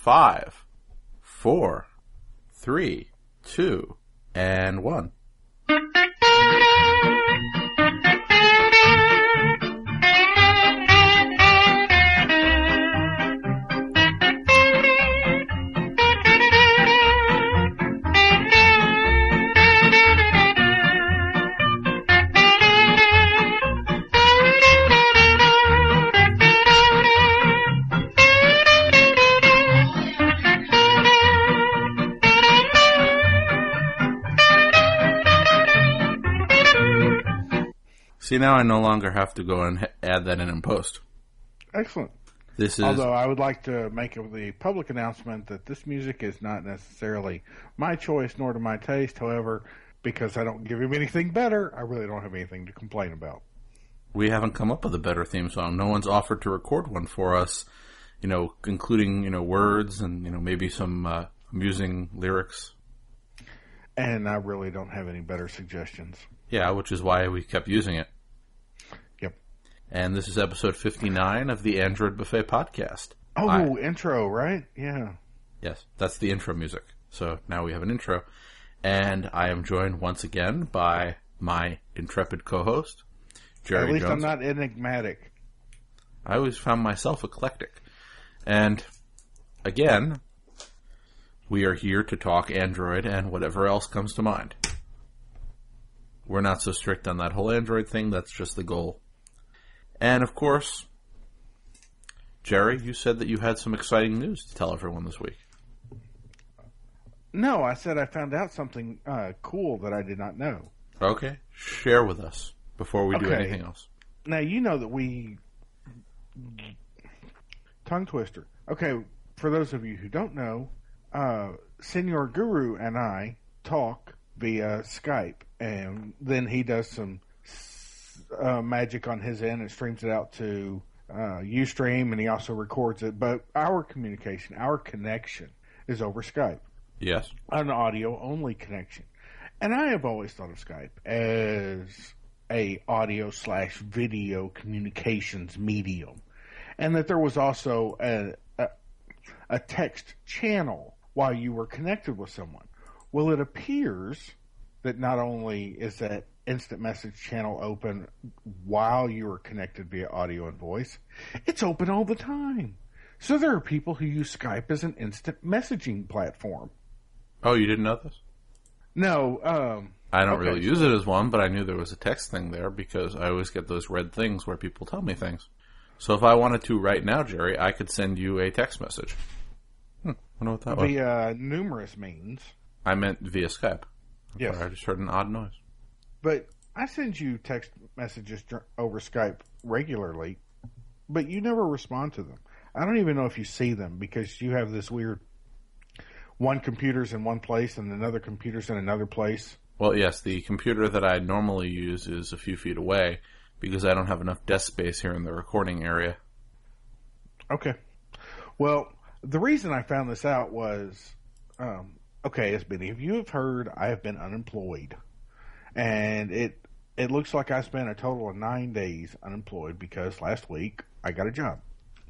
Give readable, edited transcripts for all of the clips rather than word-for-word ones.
5, 4, 3, 2, and 1. See, now I no longer have to go and add that in post. Excellent. This is... Although I would like to make the public announcement that this music is not necessarily my choice nor to my taste. However, because I don't give him anything better, I really don't have anything to complain about. We haven't come up with a better theme song. No one's offered to record one for us, including, words and, maybe some amusing lyrics. And I really don't have any better suggestions. Yeah, which is why we kept using it. Yep. And this is episode 59 of the Android Buffet podcast. Oh, intro, right? Yeah. Yes, that's the intro music. So now we have an intro. And I am joined once again by my intrepid co-host, Jerry At least Jones. I'm not enigmatic. I always found myself eclectic. And again, we are here to talk Android and whatever else comes to mind. We're not so strict on that whole Android thing. That's just the goal. And, of course, Jerry, you said that you had some exciting news to tell everyone this week. No, I said I found out something cool that I did not know. Okay. Share with us before we do anything else. Now, you know that we... Tongue twister. Okay, for those of you who don't know, Senor Guru and I talk via Skype. And then he does some magic on his end and streams it out to Ustream, and he also records it. But our communication, our connection, is over Skype. Yes. An audio-only connection. And I have always thought of Skype as a audio/video communications medium. And that there was also a text channel while you were connected with someone. Well, it appears that not only is that instant message channel open while you are connected via audio and voice, it's open all the time. So there are people who use Skype as an instant messaging platform. Oh, you didn't know this? No. I don't really use it as one, but I knew there was a text thing there because I always get those red things where people tell me things. So if I wanted to right now, Jerry, I could send you a text message. Wonder what that was. Via numerous means. I meant via Skype. Yes. I just heard an odd noise. But I send you text messages over Skype regularly, but you never respond to them. I don't even know if you see them because you have this weird one computer's in one place and another computer's in another place. Well, yes, the computer that I normally use is a few feet away because I don't have enough desk space here in the recording area. Okay. Well, the reason I found this out was... okay, as many of you have heard, I have been unemployed. And it looks like I spent a total of 9 days unemployed because last week I got a job.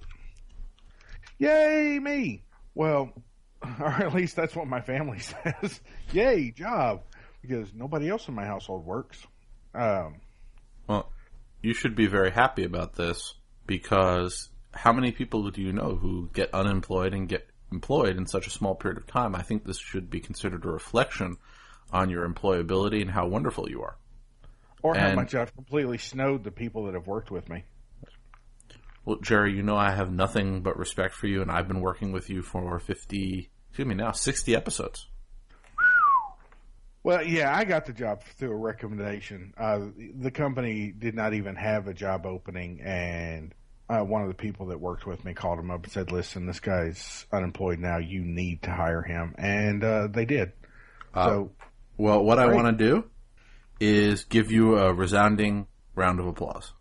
Yay, me! Well, or at least that's what my family says. Yay, job! Because nobody else in my household works. Well, you should be very happy about this because how many people do you know who get unemployed and get employed in such a small period of time? I think this should be considered a reflection on your employability and how wonderful you are. Or how much I've completely snowed the people that have worked with me. Well, Jerry, you know I have nothing but respect for you, and I've been working with you for 60 episodes. Well, yeah, I got the job through a recommendation. The company did not even have a job opening, and one of the people that worked with me called him up and said, listen, this guy's unemployed now. You need to hire him. And they did. Well, what I want to do is give you a resounding round of applause.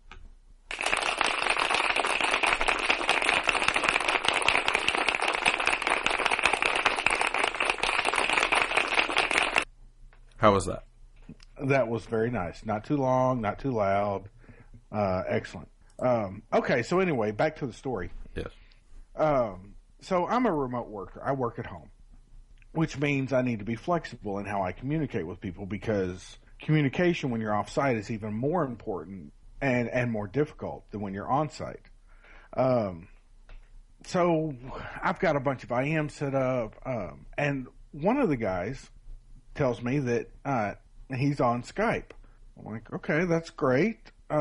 How was that? That was very nice. Not too long, not too loud. Excellent. Okay, so anyway, back to the story. Yes. So I'm a remote worker. I work at home, which means I need to be flexible in how I communicate with people because communication when you're off site is even more important and more difficult than when you're on site. So I've got a bunch of IM set up, and one of the guys tells me that he's on Skype. I'm like, okay, that's great.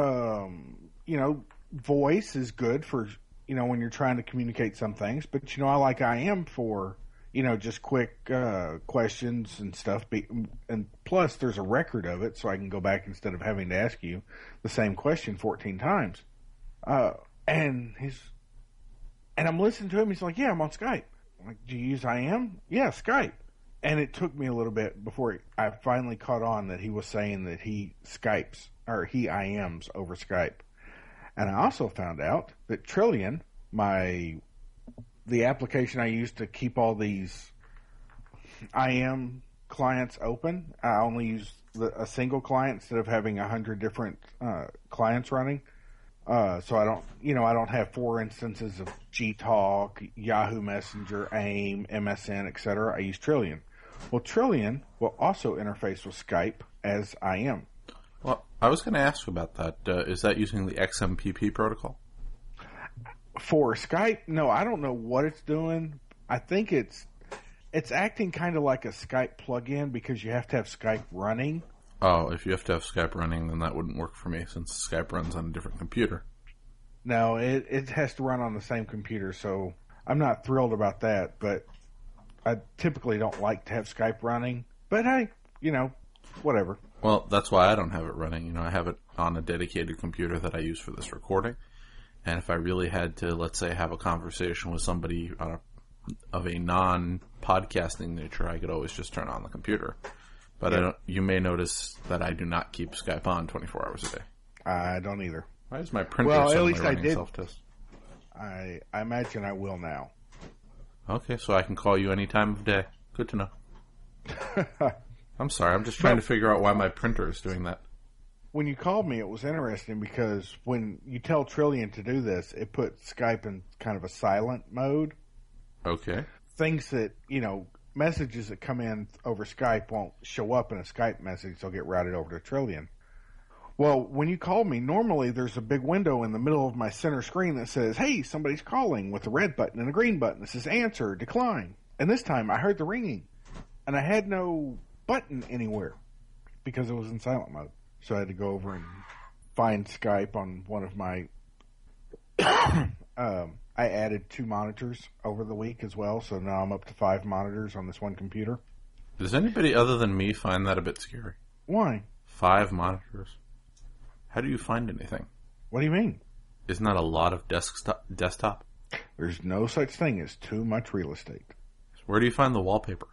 Voice is good for, when you're trying to communicate some things, but, I like IM for, just quick questions and stuff. And plus, there's a record of it, so I can go back instead of having to ask you the same question 14 times. And I'm listening to him. He's like, yeah, I'm on Skype. I'm like, do you use IM? Yeah, Skype. And it took me a little bit before I finally caught on that he was saying that he Skypes or he IMs over Skype. And I also found out that Trillian, the application I use to keep all these IM clients open, I only use a single client instead of having 100 different clients running. So I don't have 4 instances of Gtalk, Yahoo Messenger, AIM, MSN, etc. I use Trillian. Well, Trillian will also interface with Skype as IM. Well, I was going to ask about that. Is that using the XMPP protocol? For Skype, no, I don't know what it's doing. I think it's acting kind of like a Skype plugin because you have to have Skype running. Oh, if you have to have Skype running, then that wouldn't work for me since Skype runs on a different computer. No, it has to run on the same computer, so I'm not thrilled about that, but I typically don't like to have Skype running. But hey, whatever. Well, that's why I don't have it running. I have it on a dedicated computer that I use for this recording. And if I really had to, let's say, have a conversation with somebody of a non-podcasting nature, I could always just turn on the computer. But you may notice that I do not keep Skype on 24 hours a day. I don't either. Why is my printer at least I did. Self-test? I imagine I will now. Okay, so I can call you any time of day. Good to know. I'm sorry, I'm just trying to figure out why my printer is doing that. When you called me, it was interesting because when you tell Trillian to do this, it puts Skype in kind of a silent mode. Okay. Things that, messages that come in over Skype won't show up in a Skype message. They'll get routed over to Trillian. Well, when you called me, normally there's a big window in the middle of my center screen that says, hey, somebody's calling with a red button and a green button that says answer, decline. And this time I heard the ringing and I had no button anywhere because it was in silent mode. So I had to go over and find Skype on one of my I added 2 monitors over the week as well, so now I'm up to 5 monitors on this one computer. Does anybody other than me find that a bit scary? Why? 5 monitors. How do you find anything? What do you mean? Isn't that a lot of desktop? There's no such thing as too much real estate. Where do you find the wallpaper?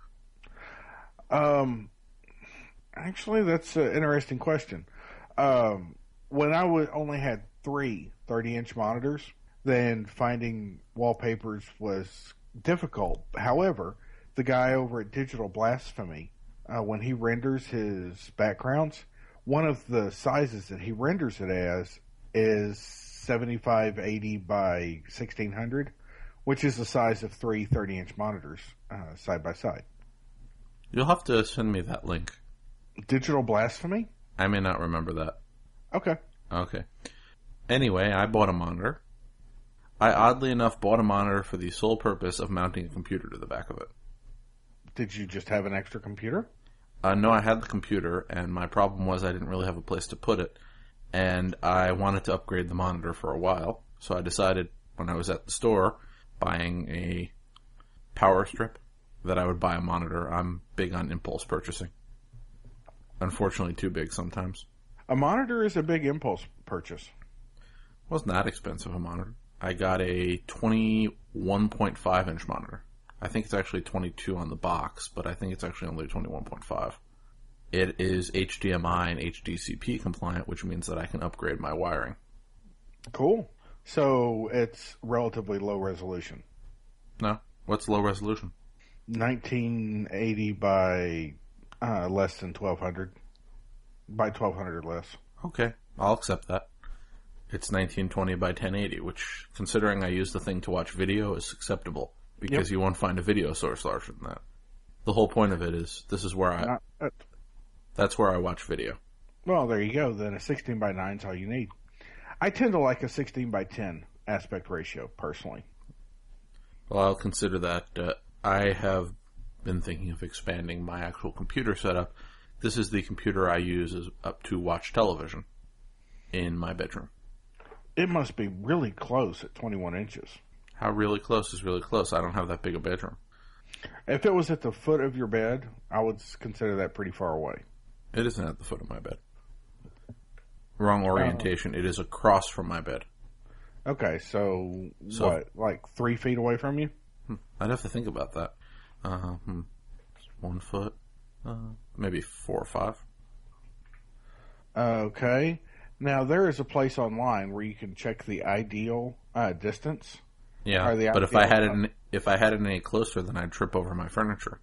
Actually, that's an interesting question. When I only had 3 30-inch monitors, then finding wallpapers was difficult. However, the guy over at Digital Blasphemy, when he renders his backgrounds, one of the sizes that he renders it as is 7580 by 1600, which is the size of 3 30-inch monitors side by side. You'll have to send me that link. Digital Blasphemy? I may not remember that. Okay. Anyway, I bought a monitor. I oddly enough bought a monitor for the sole purpose of mounting a computer to the back of it. Did you just have an extra computer? No, I had the computer, and my problem was I didn't really have a place to put it, and I wanted to upgrade the monitor for a while, so I decided when I was at the store buying a power strip that I would buy a monitor. I'm big on impulse purchasing. Unfortunately, too big sometimes. A monitor is a big impulse purchase. Wasn't that expensive a monitor. I got a 21.5 inch monitor. I think it's actually 22 on the box, but I think it's actually only 21.5. It is HDMI and HDCP compliant, which means that I can upgrade my wiring. Cool. So it's relatively low resolution. No. What's low resolution? 1980 by less than 1200. By 1200 or less. Okay. I'll accept that. It's 1920 by 1080, which, considering I use the thing to watch video, is acceptable. because you won't find a video source larger than that. The whole point of it is this is where that's where I watch video. Well, there you go. Then a 16 by 9 is all you need. I tend to like a 16 by 10 aspect ratio, personally. Well, I'll consider that. I have been thinking of expanding my actual computer setup. This is the computer I use up to watch television in my bedroom. It must be really close at 21 inches. How really close is really close? I don't have that big a bedroom. If it was at the foot of your bed, I would consider that pretty far away. It isn't at the foot of my bed. Wrong orientation. It is across from my bed. Okay, so what, like 3 feet away from you? I'd have to think about that. 1 foot, maybe 4 or 5. Okay. Now, there is a place online where you can check the ideal distance. Yeah, but if I had it any closer, then I'd trip over my furniture.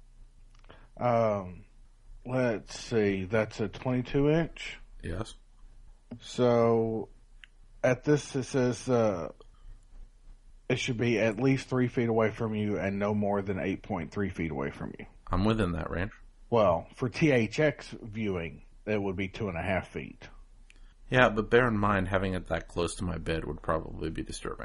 Let's see. That's a 22 inch. Yes. So, at this, it says it should be at least 3 feet away from you and no more than 8.3 feet away from you. I'm within that range. Well, for THX viewing, it would be 2.5 feet. Yeah, but bear in mind, having it that close to my bed would probably be disturbing.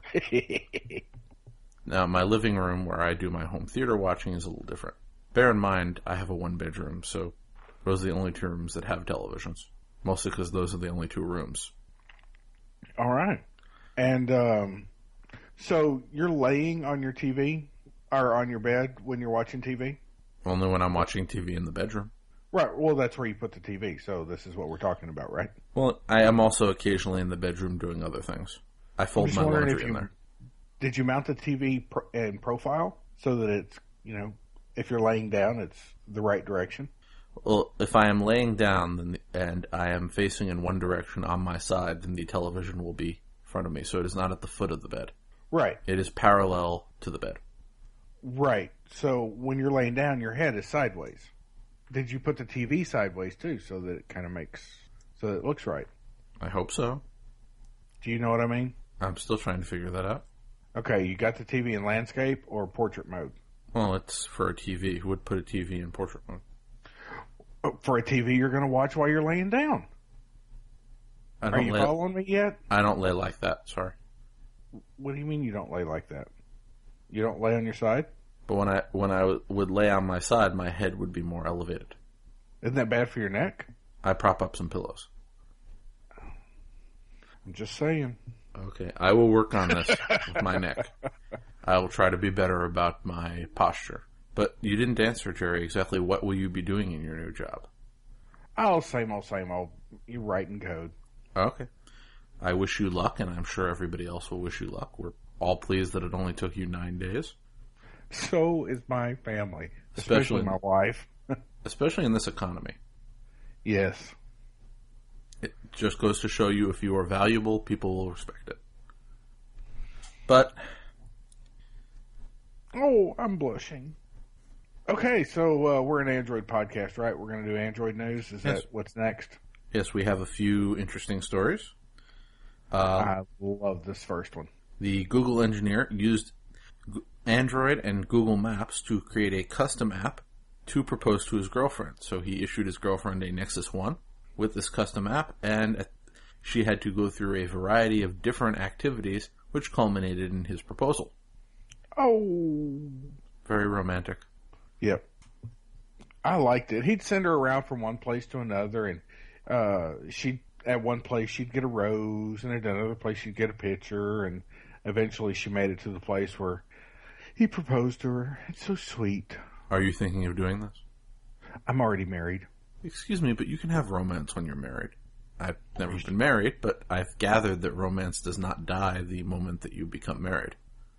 Now, my living room, where I do my home theater watching, is a little different. Bear in mind, I have a 1-bedroom, so those are the only 2 rooms that have televisions. Mostly because those are the only 2 rooms. All right. And so you're laying on your TV or on your bed when you're watching TV? Only when I'm watching TV in the bedroom. Right. Well, that's where you put the TV. So this is what we're talking about, right? Well, I am also occasionally in the bedroom doing other things. I fold my laundry in there. Did you mount the TV in profile so that it's, if you're laying down, it's the right direction? Well, if I am laying down and I am facing in one direction on my side, then the television will be in front of me. So it is not at the foot of the bed. Right. It is parallel to the bed. Right. So when you're laying down, your head is sideways. Did you put the TV sideways too, so that it kind of so that it looks right? I hope so. Do you know what I mean? I'm still trying to figure that out. Okay, you got the TV in landscape or portrait mode? Well, it's for a TV. Who would put a TV in portrait mode? For a TV you're going to watch while you're laying down. Are you following me yet? I don't lay like that, sorry. What do you mean you don't lay like that? You don't lay on your side? But when I would lay on my side, my head would be more elevated. Isn't that bad for your neck? I prop up some pillows. I'm just saying. Okay, I will work on this with my neck. I will try to be better about my posture. But you didn't answer, Jerry, exactly what will you be doing in your new job? Oh, same old, same old. You're writing code. Okay. I wish you luck, and I'm sure everybody else will wish you luck. We're all pleased that it only took you 9 days. So is my family. Especially my wife. Especially in this economy. Yes. It just goes to show you if you are valuable, people will respect it. But... Oh, I'm blushing. Okay, so we're an Android podcast, right? We're going to do Android news. Is that what's next? Yes, we have a few interesting stories. I love this first one. The Google engineer used Android and Google Maps to create a custom app to propose to his girlfriend. So he issued his girlfriend a Nexus 1 with this custom app, and she had to go through a variety of different activities, which culminated in his proposal. Oh. Very romantic. Yep. I liked it. He'd send her around from one place to another, and at one place she'd get a rose, and at another place she'd get a picture, and eventually she made it to the place where he proposed to her. It's so sweet. Are you thinking of doing this? I'm already married. Excuse me, but you can have romance when you're married. I've never been married, but I've gathered that romance does not die the moment that you become married.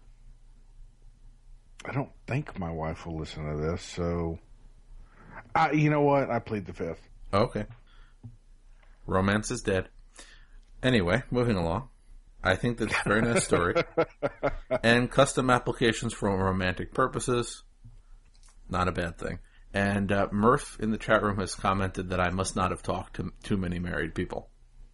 I don't think my wife will listen to this, so... you know what? I plead the fifth. Okay. Romance is dead. Anyway, moving along. I think that's a very nice story. And custom applications for romantic purposes, not a bad thing. And Murph in the chat room has commented that I must not have talked to too many married people.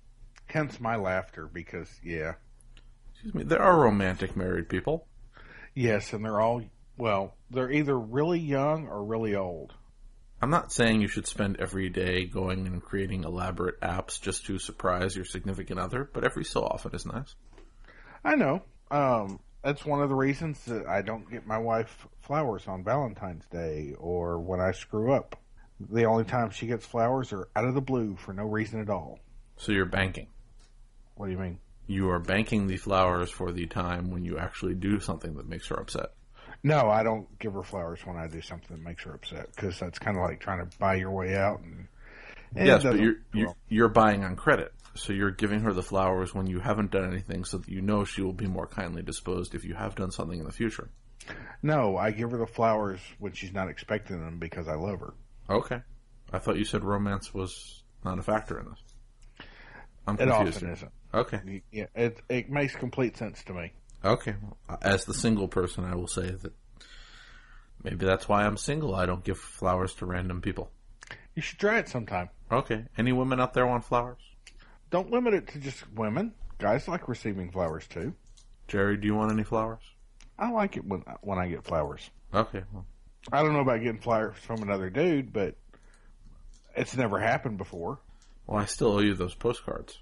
Hence my laughter, because, yeah. Excuse me, there are romantic married people. Yes, and they're either really young or really old. I'm not saying you should spend every day going and creating elaborate apps just to surprise your significant other, but every so often is nice. I know. That's one of the reasons that I don't get my wife flowers on Valentine's Day or when I screw up. The only time she gets flowers are out of the blue for no reason at all. So you're banking. What do you mean? You are banking the flowers for the time when you actually do something that makes her upset. No, I don't give her flowers when I do something that makes her upset because that's kind of like trying to buy your way out. And yes, but you're buying on credit. So you're giving her the flowers when you haven't done anything so that you know she will be more kindly disposed if you have done something in the future. No, I give her the flowers when she's not expecting them because I love her. Okay. I thought you said romance was not a factor in this. I'm It confused. often isn't. Okay. Yeah, it makes complete sense to me. Okay. As the single person, I will say that maybe that's why I'm single. I don't give flowers to random people. You should try it sometime. Okay. Any women out there want flowers? Don't limit it to just women. Guys like receiving flowers too. Jerry, do you want any flowers? I like it when I get flowers. Okay. Well, I don't know about getting flowers from another dude, but it's never happened before. I still owe you those postcards.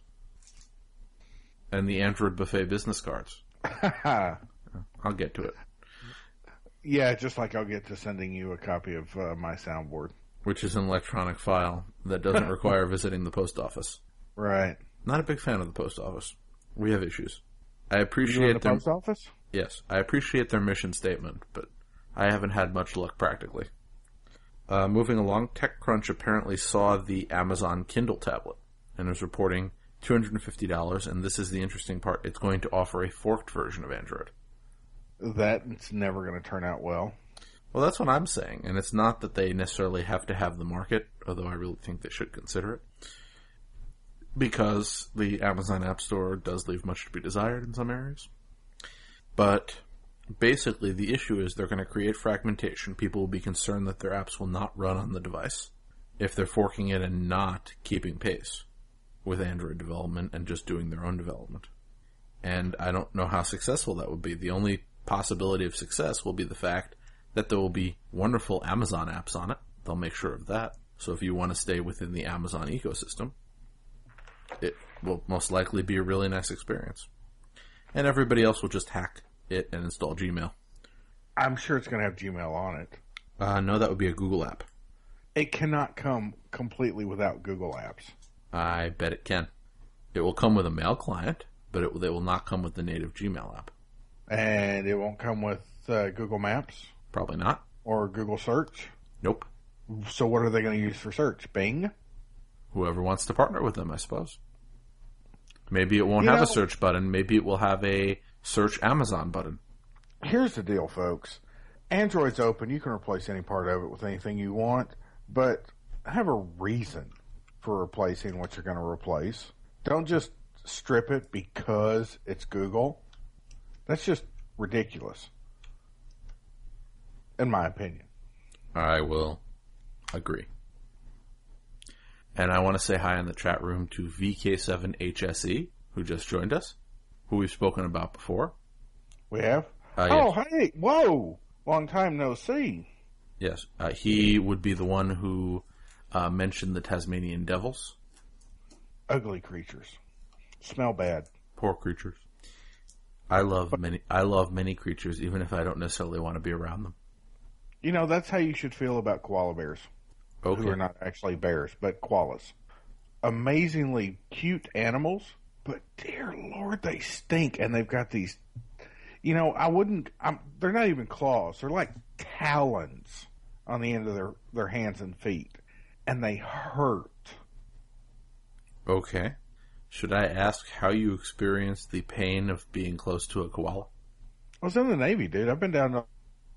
And the Android Buffet business cards. I'll get to it. Yeah, just like I'll get to sending you a copy of my soundboard. Which is an electronic file that doesn't require visiting the post office. Right. Not a big fan of the post office. We have issues. I You appreciate in the post office? Yes, I appreciate their mission statement, but I haven't had much luck practically. Moving along, TechCrunch apparently saw the Amazon Kindle tablet and is reporting $250, and this is the interesting part. It's going to offer a forked version of Android. That's never going to turn out well. Well, that's what I'm saying, and it's not that they necessarily have to have the market, although I really think they should consider it, because the Amazon App Store does leave much to be desired in some areas. But basically, the issue is they're going to create fragmentation. People will be concerned that their apps will not run on the device if they're forking it and not keeping pace with Android development and just doing their own development. And I don't know how successful that would be. The only possibility of success will be the fact that there will be wonderful Amazon apps on it. They'll make sure of that. So if you want to stay within the Amazon ecosystem, it will most likely be a really nice experience. And everybody else will just hack it and install Gmail. I'm sure it's going to have Gmail on it. No, that would be a Google app. It cannot come completely without Google apps. I bet it can. It will come with a mail client, but it will not come with the native Gmail app. And it won't come with Google Maps? Probably not. Or Google Search? Nope. So what are they going to use for search? Bing? Whoever wants to partner with them, I suppose. Maybe it won't have a search button. Maybe it will have a search Amazon button. Here's the deal, folks. Android's open. You can replace any part of it with anything you want, but have a reason for replacing what you're going to replace. Don't just strip it because it's Google. That's just ridiculous, in my opinion. I will agree. And I want to say hi in the chat room to VK7HSE, who just joined us, who we've spoken about before. We have? Yes. Hey, whoa! Long time no see. Yes, he would be the one who mentioned the Tasmanian devils. Ugly creatures. Smell bad. Poor creatures. I love many creatures, even if I don't necessarily want to be around them. You know, that's how you should feel about koala bears. Okay. Who are not actually bears, but koalas. Amazingly cute animals, but dear Lord, they stink. And they've got these, they're not even claws. They're like talons on the end of their hands and feet. And they hurt. Okay. Should I ask how you experienced the pain of being close to a koala? I was in the Navy, dude. I've been down to...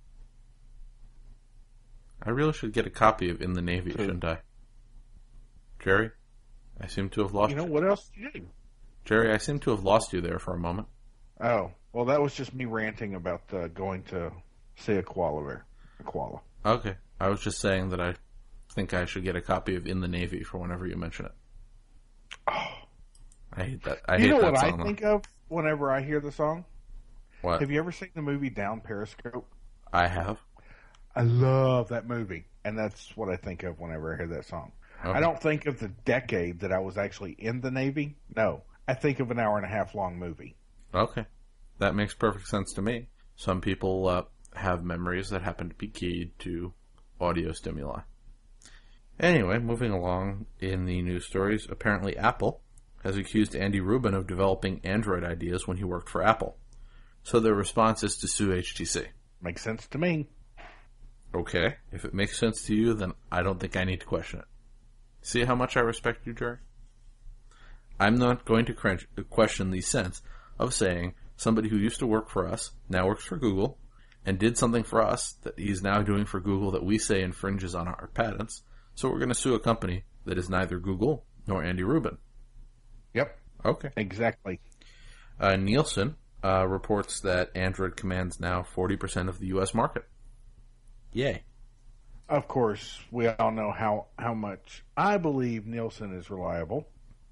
I really should get a copy of In the Navy, shouldn't I? Jerry, I seem to have lost you. What else did you do? Jerry, I seem to have lost you there for a moment. Oh, well, that was just me ranting about going to see a koala bear. A koala. Okay. I was just saying that I think I should get a copy of In the Navy for whenever you mention it. Oh. I hate that. You know what I think of whenever I hear the song? What? Have you ever seen the movie Down Periscope? I have. I love that movie, and that's what I think of whenever I hear that song. Okay. I don't think of the decade that I was actually in the Navy. No, I think of an hour and a half long movie. Okay. That makes perfect sense to me. Some people have memories that happen to be keyed to audio stimuli. Anyway, moving along in the news stories, apparently Apple has accused Andy Rubin of developing Android ideas when he worked for Apple. So their response is to sue HTC. Makes sense to me. Okay, if it makes sense to you, then I don't think I need to question it. See how much I respect you, Jerry? I'm not going to question the sense of saying somebody who used to work for us now works for Google and did something for us that he's now doing for Google that we say infringes on our patents. So we're going to sue a company that is neither Google nor Andy Rubin. Yep. Okay. Exactly. Nielsen reports that Android commands now 40% of the U.S. market. Yay. Of course, we all know how much I believe Nielsen is reliable.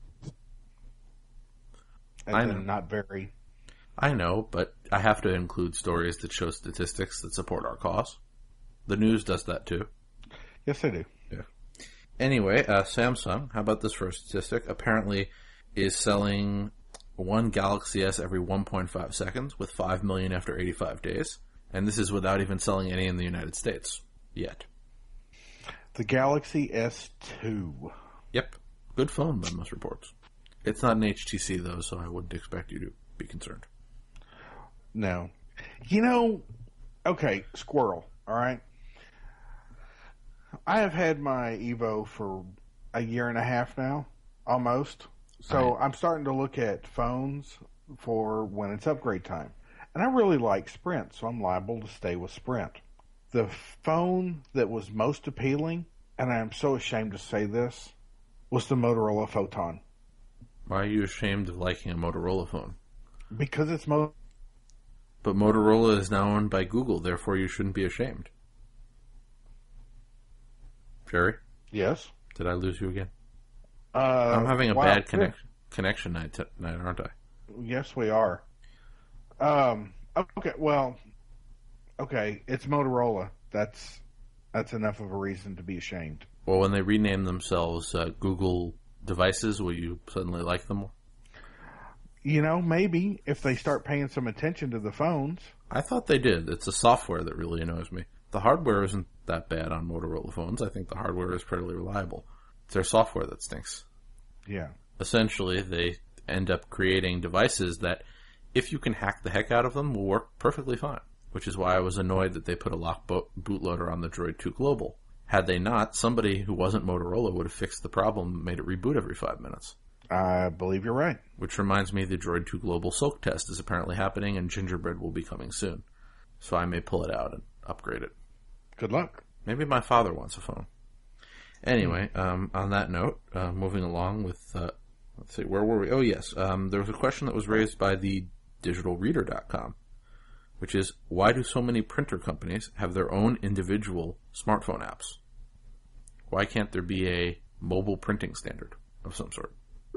I know. Not very. I know, but I have to include stories that show statistics that support our cause. The news does that too. Yes, I do. Yeah. Anyway, Samsung, how about this for a statistic? Apparently is selling one Galaxy S every 1.5 seconds with 5 million after 85 days. And this is without even selling any in the United States yet. The Galaxy S2. Yep. Good phone by most reports. It's not an HTC, though, so I wouldn't expect you to be concerned. No. Okay, Squirrel, all right? I have had my Evo for a year and a half now, almost. So I'm starting to look at phones for when it's upgrade time. And I really like Sprint, so I'm liable to stay with Sprint. The phone that was most appealing, and I am so ashamed to say this, was the Motorola Photon. Why are you ashamed of liking a Motorola phone? Because it's But Motorola is now owned by Google, therefore you shouldn't be ashamed. Jerry? Yes? Did I lose you again? I'm having a bad connection night, aren't I? Yes, we are. Okay, it's Motorola. That's enough of a reason to be ashamed. Well, when they rename themselves Google devices, will you suddenly like them more? Maybe if they start paying some attention to the phones. I thought they did. It's the software that really annoys me. The hardware isn't that bad on Motorola phones. I think the hardware is pretty reliable. It's their software that stinks. Yeah. Essentially, they end up creating devices that, if you can hack the heck out of them, will work perfectly fine. Which is why I was annoyed that they put a lock bootloader on the Droid 2 Global. Had they not, somebody who wasn't Motorola would have fixed the problem and made it reboot every 5 minutes. I believe you're right. Which reminds me the Droid 2 Global Soak test is apparently happening and Gingerbread will be coming soon. So I may pull it out and upgrade it. Good luck. Maybe my father wants a phone. Anyway, on that note, moving along with, let's see, where were we? Oh, yes. There was a question that was raised by the digitalreader.com, which is, why do so many printer companies have their own individual smartphone apps? Why can't there be a mobile printing standard of some sort?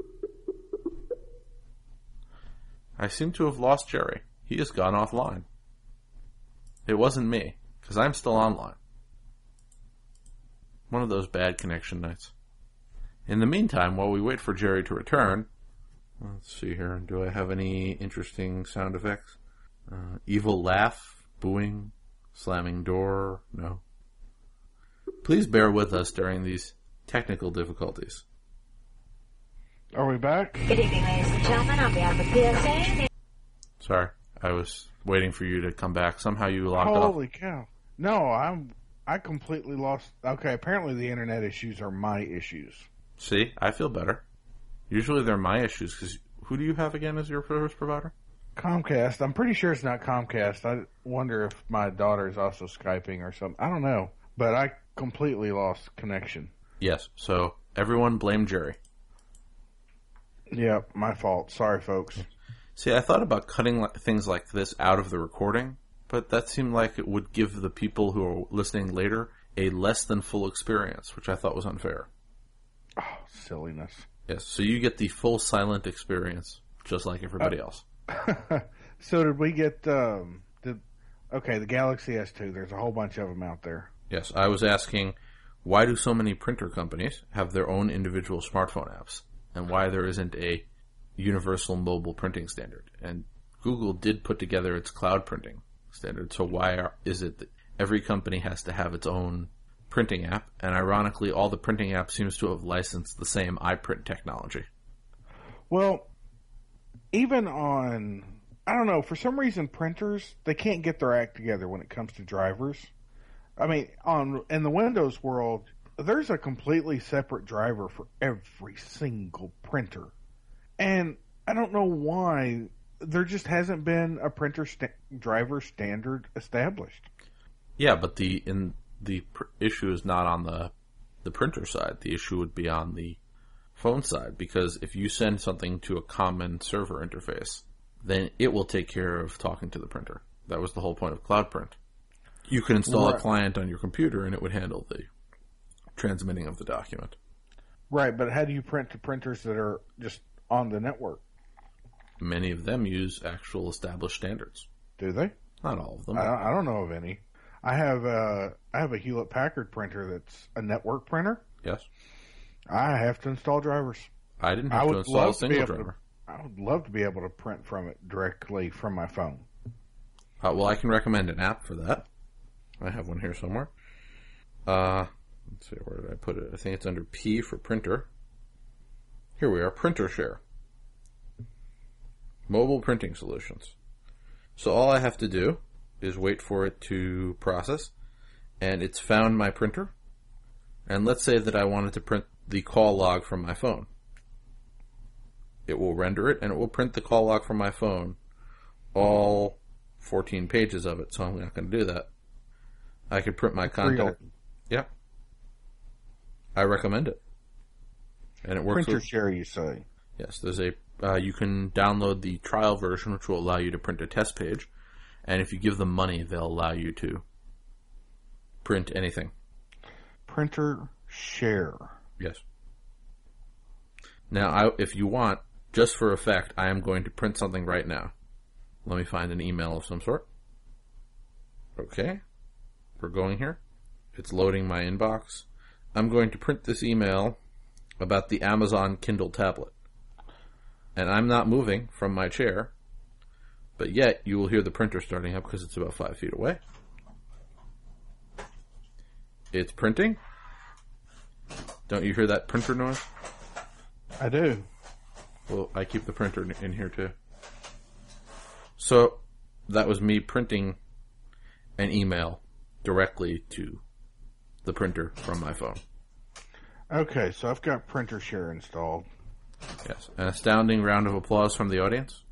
I seem to have lost Jerry. He has gone offline. It wasn't me, because I'm still online. One of those bad connection nights. In the meantime, while we wait for Jerry to return, let's see here, do I have any interesting sound effects? Evil laugh, booing, slamming door, no. Please bear with us during these technical difficulties. Are we back? Good evening, ladies and gentlemen. On behalf of PSA. Sorry, I was waiting for you to come back. Somehow you locked off. Holy cow. No, I completely lost. Okay, apparently the internet issues are my issues. See, I feel better. Usually they're my issues, because who do you have again as your service provider? Comcast. I'm pretty sure it's not Comcast. I wonder if my daughter is also Skyping or something. I don't know. But I completely lost connection. Yes, so everyone blame Jerry. Yep, my fault. Sorry, folks. See, I thought about cutting things like this out of the recording, but that seemed like it would give the people who are listening later a less than full experience, which I thought was unfair. Oh, silliness. Yes, so you get the full silent experience, just like everybody else. So did we get the Galaxy S2? There's a whole bunch of them out there. Yes, I was asking, why do so many printer companies have their own individual smartphone apps, and why there isn't a universal mobile printing standard? And Google did put together its cloud printing standard, so why is it that every company has to have its own printing app? And ironically, all the printing apps seems to have licensed the same iPrint technology. Well, even on, I don't know, for some reason printers, they can't get their act together when it comes to drivers. I mean, in the Windows world, there's a completely separate driver for every single printer. And I don't know why there just hasn't been a printer driver standard established. Yeah, but the issue is not on the printer side. The issue would be on the phone side, because if you send something to a common server interface, then it will take care of talking to the printer. That was the whole point of Cloud Print. You could install a client on your computer and it would handle the transmitting of the document. Right, but how do you print to printers that are just on the network? Many of them use actual established standards. Do they? Not all of them. I don't know of any. I have a Hewlett Packard printer that's a network printer. Yes. I have to install drivers. I didn't have to install a single driver. I would love to be able to print from it directly from my phone. Well, I can recommend an app for that. I have one here somewhere. Let's see, where did I put it? I think it's under P for printer. Here we are, Printer Share. Mobile printing solutions. So all I have to do is wait for it to process, and it's found my printer. And let's say that I wanted to print the call log from my phone. It will render it, and it will print the call log from my phone, all 14 pages of it, so I'm not going to do that. I could print my content. Yeah. I recommend it. And it works. Printer Share, you say? Yes, there's you can download the trial version, which will allow you to print a test page. And if you give them money, they'll allow you to print anything. Printer Share. Yes. Now, if you want, just for effect, I am going to print something right now. Let me find an email of some sort. Okay. We're going here. It's loading my inbox. I'm going to print this email about the Amazon Kindle tablet. And I'm not moving from my chair, but yet you will hear the printer starting up because it's about 5 feet away. It's printing. Don't you hear that printer noise? I do. Well, I keep the printer in here too. So that was me printing an email directly to the printer from my phone. Okay, so I've got Printer Share installed. Yes. An astounding round of applause from the audience.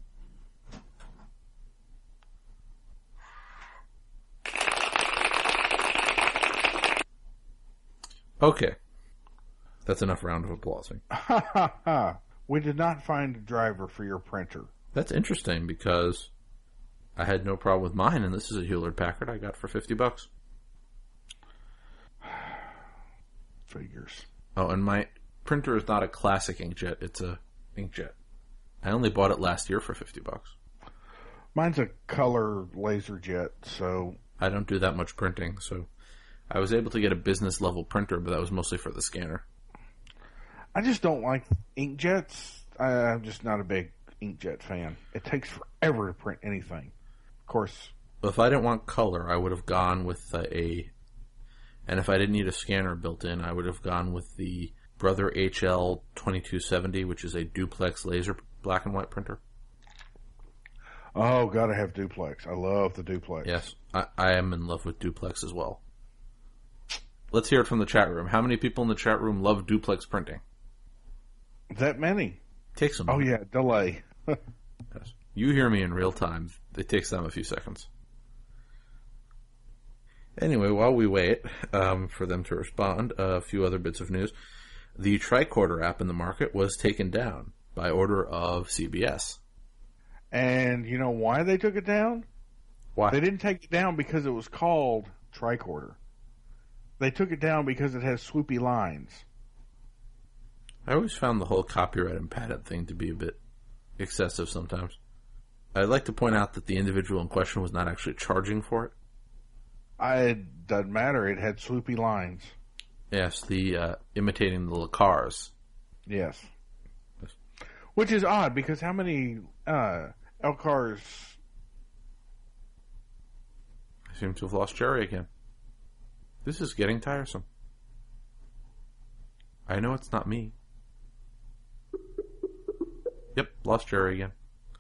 Okay. That's enough round of applauding. Ha ha ha. We did not find a driver for your printer. That's interesting because I had no problem with mine, and this is a Hewlett Packard I got for $50. Figures. Oh, and my printer is not a classic inkjet, it's a inkjet. I only bought it last year for $50. Mine's a color laser jet, so I don't do that much printing, so I was able to get a business level printer, but that was mostly for the scanner. I just don't like inkjets. I'm just not a big inkjet fan. It takes forever to print anything. Of course. If I didn't want color, I would have gone with and if I didn't need a scanner built in, I would have gone with the Brother HL2270, which is a duplex laser black and white printer. Oh, gotta have duplex. I love the duplex. Yes, I am in love with duplex as well. Let's hear it from the chat room. How many people in the chat room love duplex printing? That many? Takes them. Oh, yeah, delay. Yes. You hear me in real time. It takes them a few seconds. Anyway, while we wait for them to respond, a few other bits of news. The tricorder app in the market was taken down by order of CBS. And you know why they took it down? Why? They didn't take it down because it was called tricorder. They took it down because it has swoopy lines. I always found the whole copyright and patent thing to be a bit excessive sometimes. I'd like to point out that the individual in question was not actually charging for it. It doesn't matter. It had swoopy lines. Yes, the imitating the Lacars. Yes. Which is odd, because how many Elcars... I seem to have lost Jerry again. This is getting tiresome. I know it's not me. Yep, lost Jerry again.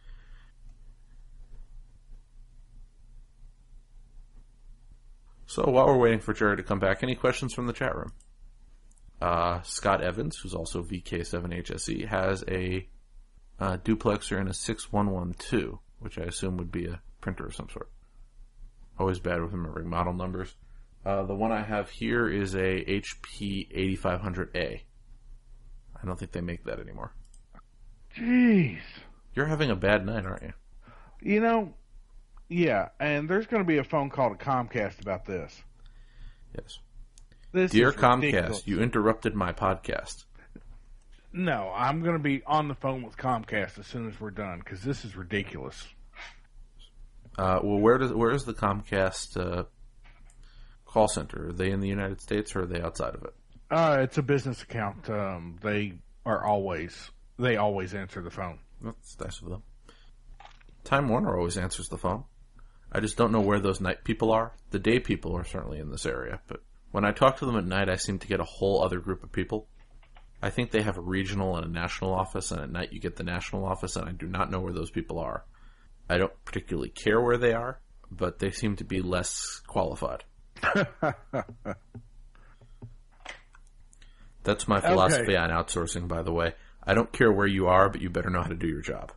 So while we're waiting for Jerry to come back, any questions from the chat room? Scott Evans, who's also VK7HSE, has a duplexer and a 6112, which I assume would be a printer of some sort. Always bad with remembering model numbers. The one I have here is a HP 8500A. I don't think they make that anymore. Jeez. You're having a bad night, aren't you? You know, yeah, and there's going to be a phone call to Comcast about this. Yes. This Dear is Comcast, ridiculous. you interrupted my podcast. No, I'm going to be on the phone with Comcast as soon as we're done, because this is ridiculous. Well, where is the Comcast call center? Are they in the United States or are they outside of it? It's a business account. They always answer the phone. That's nice of them. Time Warner always answers the phone. I just don't know where those night people are. The day people are certainly in this area, but when I talk to them at night, I seem to get a whole other group of people. I think they have a regional and a national office, and at night you get the national office, and I do not know where those people are. I don't particularly care where they are, but they seem to be less qualified. That's my philosophy on outsourcing, by the way. I don't care where you are, but you better know how to do your job.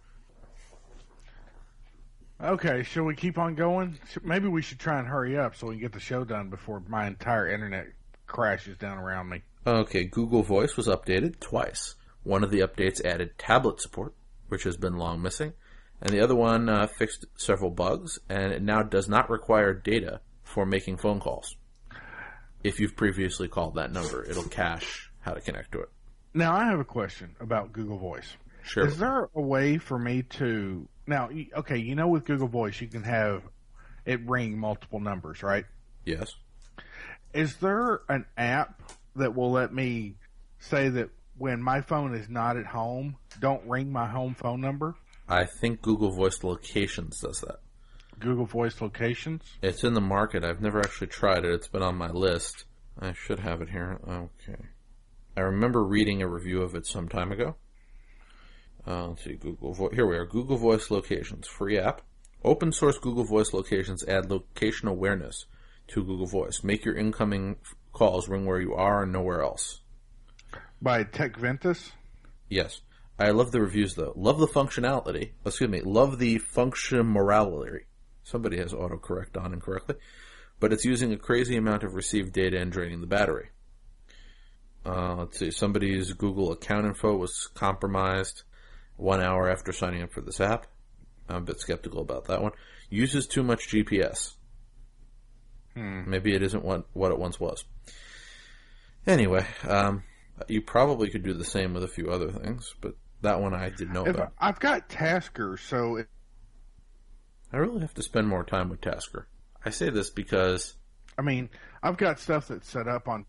Okay, shall we keep on going? Maybe we should try and hurry up so we can get the show done before my entire internet crashes down around me. Okay, Google Voice was updated twice. One of the updates added tablet support, which has been long missing, and the other one fixed several bugs, and it now does not require data for making phone calls. If you've previously called that number, it'll cache how to connect to it. Now, I have a question about Google Voice. Sure. Is there a way for me to... Now, okay, you know with Google Voice you can have it ring multiple numbers, right? Yes. Is there an app that will let me say that when my phone is not at home, don't ring my home phone number? I think Google Voice Locations does that. Google Voice Locations? It's in the market. I've never actually tried it. It's been on my list. I should have it here. Okay. I remember reading a review of it some time ago. Let's see, here we are. Google Voice Locations, free app. Open source Google Voice Locations add location awareness to Google Voice. Make your incoming calls ring where you are and nowhere else. By TechVentus? Yes. I love the reviews, though. Love the functionality. Excuse me. Love the functionality. Somebody has autocorrect on incorrectly. But it's using a crazy amount of received data and draining the battery. Let's see. Somebody's Google account info was compromised 1 hour after signing up for this app. I'm a bit skeptical about that one. Uses too much GPS. Maybe it isn't what it once was. Anyway, you probably could do the same with a few other things, but that one I did know about. I've got Tasker, so... I really have to spend more time with Tasker. I say this because... I mean, I've got stuff that's set up on...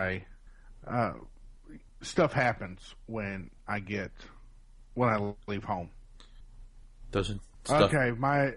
stuff happens when I leave home. Doesn't stuff... Okay,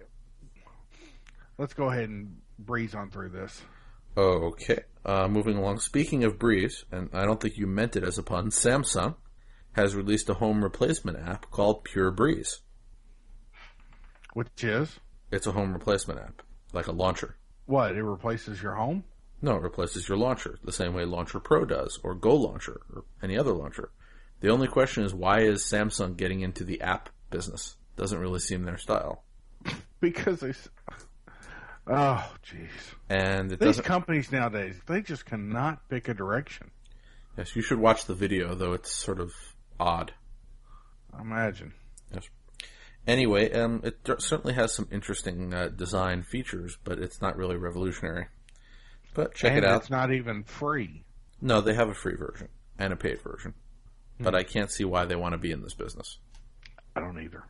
let's go ahead and breeze on through this. Okay. Moving along. Speaking of breeze, and I don't think you meant it as a pun, Samsung has released a home replacement app called Pure Breeze. Which is? It's a home replacement app, like a launcher. What, it replaces your home? No, it replaces your launcher, the same way Launcher Pro does, or Go Launcher, or any other launcher. The only question is, why is Samsung getting into the app business? Doesn't really seem their style. Because they... Oh, jeez. And these companies nowadays, they just cannot pick a direction. Yes, you should watch the video, though it's sort of odd. I imagine. Yes. Anyway, it certainly has some interesting design features, but it's not really revolutionary. But check it out. It's not even free. No, they have a free version and a paid version. But I can't see why they want to be in this business. I don't either.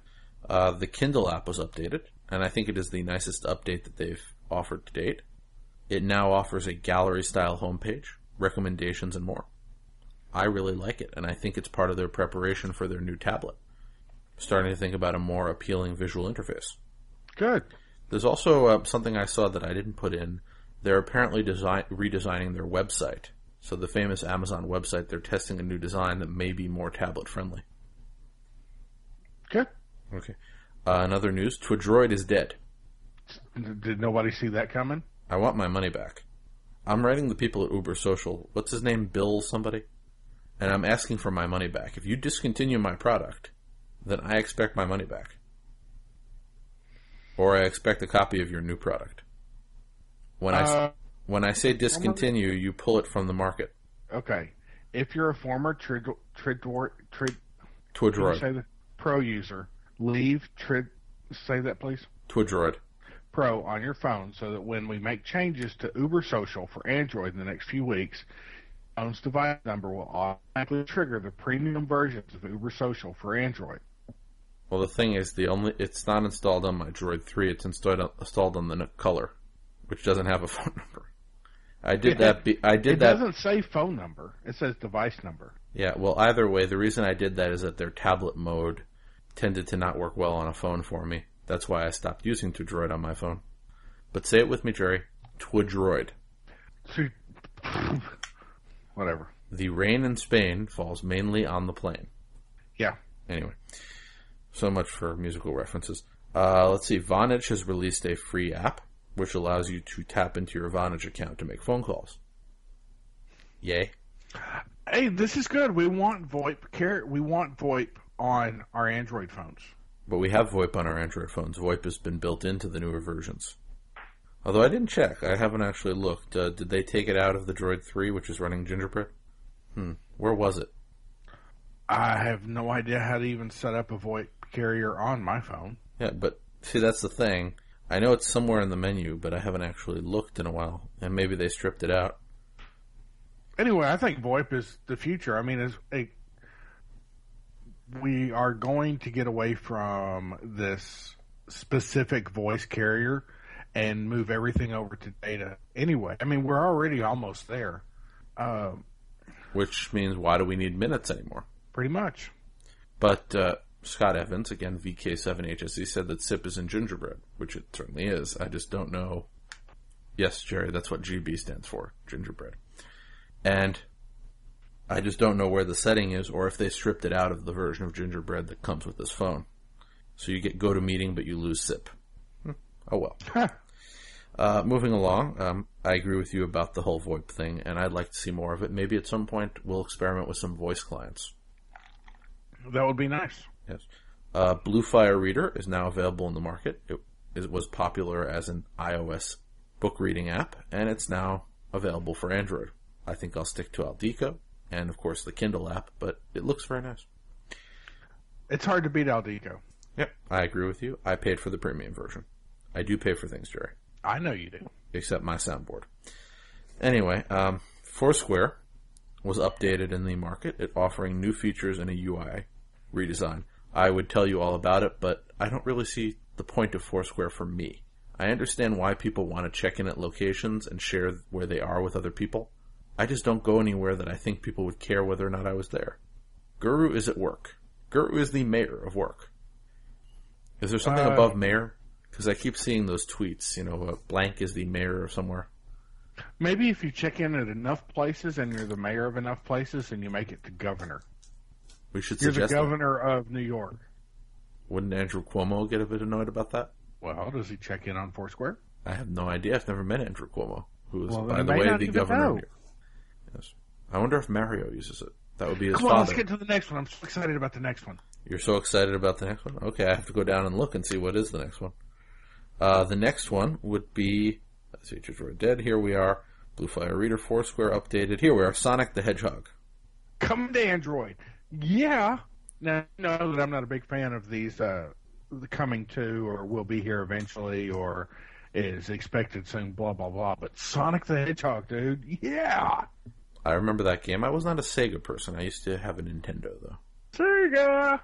The Kindle app was updated, and I think it is the nicest update that they've offered to date. It now offers a gallery-style homepage, recommendations, and more. I really like it, and I think it's part of their preparation for their new tablet. Starting to think about a more appealing visual interface. Good. There's also something I saw that I didn't put in. They're apparently redesigning their website. So the famous Amazon website, they're testing a new design that may be more tablet-friendly. Good. Okay. Another news, Twidroid is dead. Did nobody see that coming? I want my money back. I'm writing the people at Uber Social, what's his name, Bill somebody? And I'm asking for my money back. If you discontinue my product, then I expect my money back. Or I expect a copy of your new product. When I say discontinue, you pull it from the market. Okay. If you're a former Twidroid. Say the Pro user, leave say that please. Twidroid. Pro on your phone so that when we make changes to Uber Social for Android in the next few weeks, phone's device number will automatically trigger the premium versions of Uber Social for Android. Well, the thing is, it's not installed on my Droid 3. It's installed on the Color, which doesn't have a phone number. It doesn't say phone number. It says device number. Yeah. Well, either way, the reason I did that is that their tablet mode tended to not work well on a phone for me. That's why I stopped using Twidroid on my phone. But say it with me, Jerry. Twidroid. Whatever. The rain in Spain falls mainly on the plain. Yeah. Anyway. So much for musical references. Let's see. Vonage has released a free app, which allows you to tap into your Vonage account to make phone calls. Yay. Hey, this is good. We want VoIP. We want VoIP on our Android phones. But we have VoIP on our Android phones. VoIP has been built into the newer versions. Although I didn't check. I haven't actually looked. Did they take it out of the Droid 3, which is running Gingerbread? Where was it? I have no idea how to even set up a VoIP carrier on my phone. Yeah, but see, that's the thing. I know it's somewhere in the menu, but I haven't actually looked in a while. And maybe they stripped it out. Anyway, I think VoIP is the future. I mean, we are going to get away from this specific voice carrier and move everything over to data anyway. I mean, we're already almost there. Which means, why do we need minutes anymore? Pretty much. But Scott Evans, again, VK7HSE, said that SIP is in Gingerbread, which it certainly is. I just don't know. Yes, Jerry, that's what GB stands for, Gingerbread. And I just don't know where the setting is, or if they stripped it out of the version of Gingerbread that comes with this phone. So you get GoToMeeting, but you lose SIP. Oh well. Moving along, I agree with you about the whole VoIP thing, and I'd like to see more of it. Maybe at some point we'll experiment with some voice clients. That would be nice. Yes. Bluefire Reader is now available in the market. It was popular as an iOS book reading app, and it's now available for Android. I think I'll stick to Aldeco, and of course the Kindle app, but it looks very nice. It's hard to beat Aldeco. Yep, I agree with you. I paid for the premium version. I do pay for things, Jerry. I know you do. Except my soundboard. Anyway, Foursquare was updated in the market, it offering new features and a UI redesign. I would tell you all about it, but I don't really see the point of Foursquare for me. I understand why people want to check in at locations and share where they are with other people. I just don't go anywhere that I think people would care whether or not I was there. Guru is at work. Guru is the mayor of work. Is there something above mayor? Because I keep seeing those tweets, blank is the mayor of somewhere. Maybe if you check in at enough places and you're the mayor of enough places and you make it to governor. We should You're suggest the governor of New York. Wouldn't Andrew Cuomo get a bit annoyed about that? Well, does he check in on Foursquare? I have no idea. I've never met Andrew Cuomo, who is, Well, by then the he may way, not the even governor know. of New York. Yes. I wonder if Mario uses it. That would be his Come father. on, let's get to the next one. I'm so excited about the next one. You're so excited about the next one? Okay, I have to go down and look and see what is the next one. The next one would be, let's see, Twidroid dead. Here we are. Bluefire Reader, Foursquare updated. Here we are. Sonic the Hedgehog. Coming to Android. Yeah. Now, you know that I'm not a big fan of these the coming to or will be here eventually or is expected soon, blah, blah, blah. But Sonic the Hedgehog, dude. Yeah. I remember that game. I was not a Sega person. I used to have a Nintendo, though. Sega.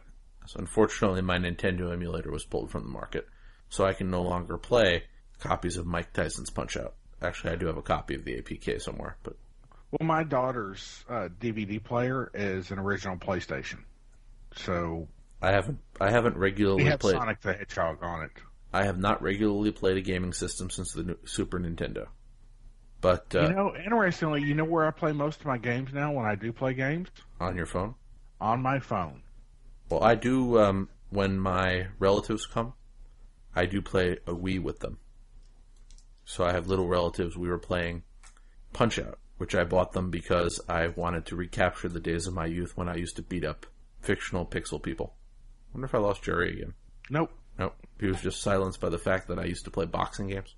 games. Unfortunately, my Nintendo emulator was pulled from the market, so I can no longer play copies of Mike Tyson's Punch-Out! Actually, I do have a copy of the APK somewhere, but... Well, my daughter's DVD player is an original PlayStation, so I haven't regularly we have played. Sonic the Hedgehog on it. I have not regularly played a gaming system since the Super Nintendo. But Interestingly, you know where I play most of my games now when I do play games? on your phone? On my phone. Well, I do, when my relatives come, I do play a Wii with them. So I have little relatives. We were playing Punch-Out!, which I bought them because I wanted to recapture the days of my youth when I used to beat up fictional pixel people. I wonder if I lost Jerry again. Nope. Nope. He was just silenced by the fact that I used to play boxing games.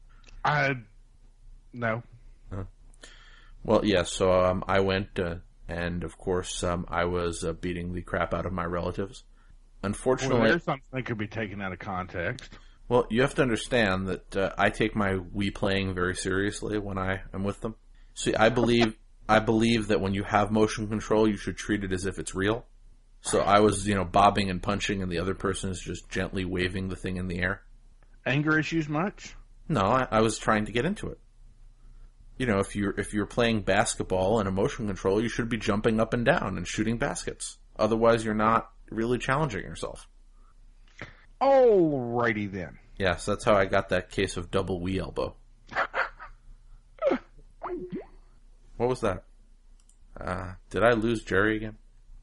No. Well, yeah, so I went, and of course, I was beating the crap out of my relatives. Unfortunately... Well, there's something that could be taken out of context. Well, you have to understand that I take my Wii playing very seriously when I am with them. See, I believe that when you have motion control, you should treat it as if it's real. So I was, bobbing and punching, and the other person is just gently waving the thing in the air. Anger issues much? No, I was trying to get into it. If you're playing basketball and a motion control, you should be jumping up and down and shooting baskets. Otherwise, you're not really challenging yourself. Alrighty then. Yes, that's how I got that case of double Wii elbow. What was that? Did I lose Jerry again?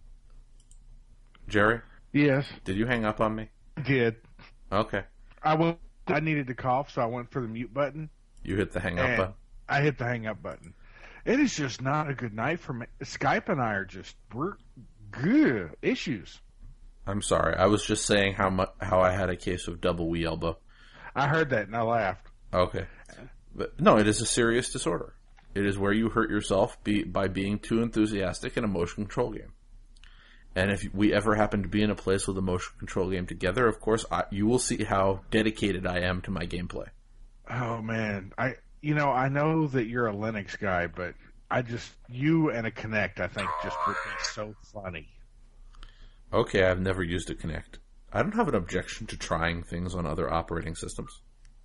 Jerry? Yes. Did you hang up on me? I did. Okay. I needed to cough, so I went for the mute button. You hit the hang up button? I hit the hang up button. It is just not a good night for me. Skype and I are just good issues. I'm sorry. I was just saying how I had a case of double Wii elbow. I heard that and I laughed. Okay. But no, it is a serious disorder. It is where you hurt yourself by being too enthusiastic in a motion control game. And if we ever happen to be in a place with a motion control game together, of course, you will see how dedicated I am to my gameplay. Oh man, I know that you're a Linux guy, but you and a Kinect, I think, just would be so funny. Okay, I've never used a Kinect. I don't have an objection to trying things on other operating systems.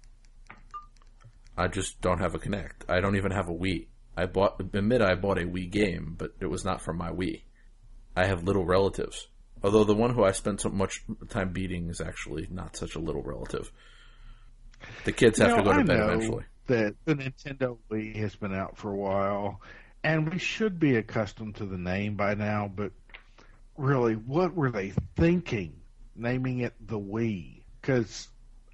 I just don't have a Kinect. I don't even have a Wii. I bought a Wii game, but it was not from my Wii. I have little relatives. Although the one who I spent so much time beating is actually not such a little relative. The kids have to go to bed eventually. That the Nintendo Wii has been out for a while, and we should be accustomed to the name by now, but really, what were they thinking naming it the Wii? Because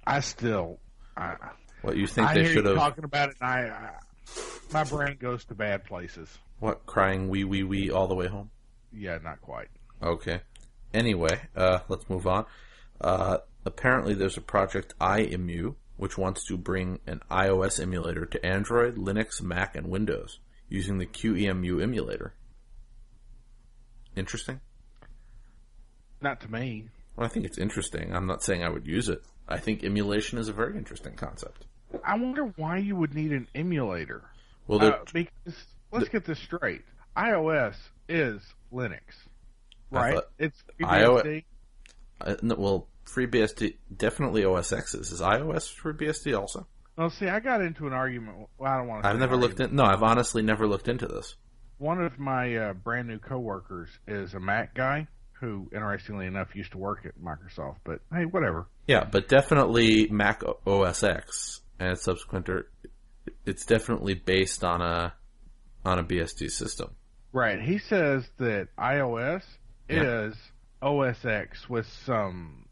what, you think I they hear should you have... talking about it, and my brain goes to bad places. What, crying wee wee wee all the way home? Yeah, not quite. Okay. Anyway, let's move on. Apparently there's a project iEmu, which wants to bring an iOS emulator to Android, Linux, Mac, and Windows using the QEMU emulator. Interesting? Not to me. Well, I think it's interesting. I'm not saying I would use it. I think emulation is a very interesting concept. I wonder why you would need an emulator. Well, because let's get this straight. iOS is Linux, right? It's FreeBSD. Well, FreeBSD definitely OS X is. Is iOS FreeBSD also? Well, see, I got into an argument. Well, I don't want to. I've honestly never looked into this. One of my brand new coworkers is a Mac guy who, interestingly enough, used to work at Microsoft. But hey, whatever. Yeah, but definitely Mac OS X and its subsequent. It's definitely based on a BSD system. Right. He says that iOS is OS X with some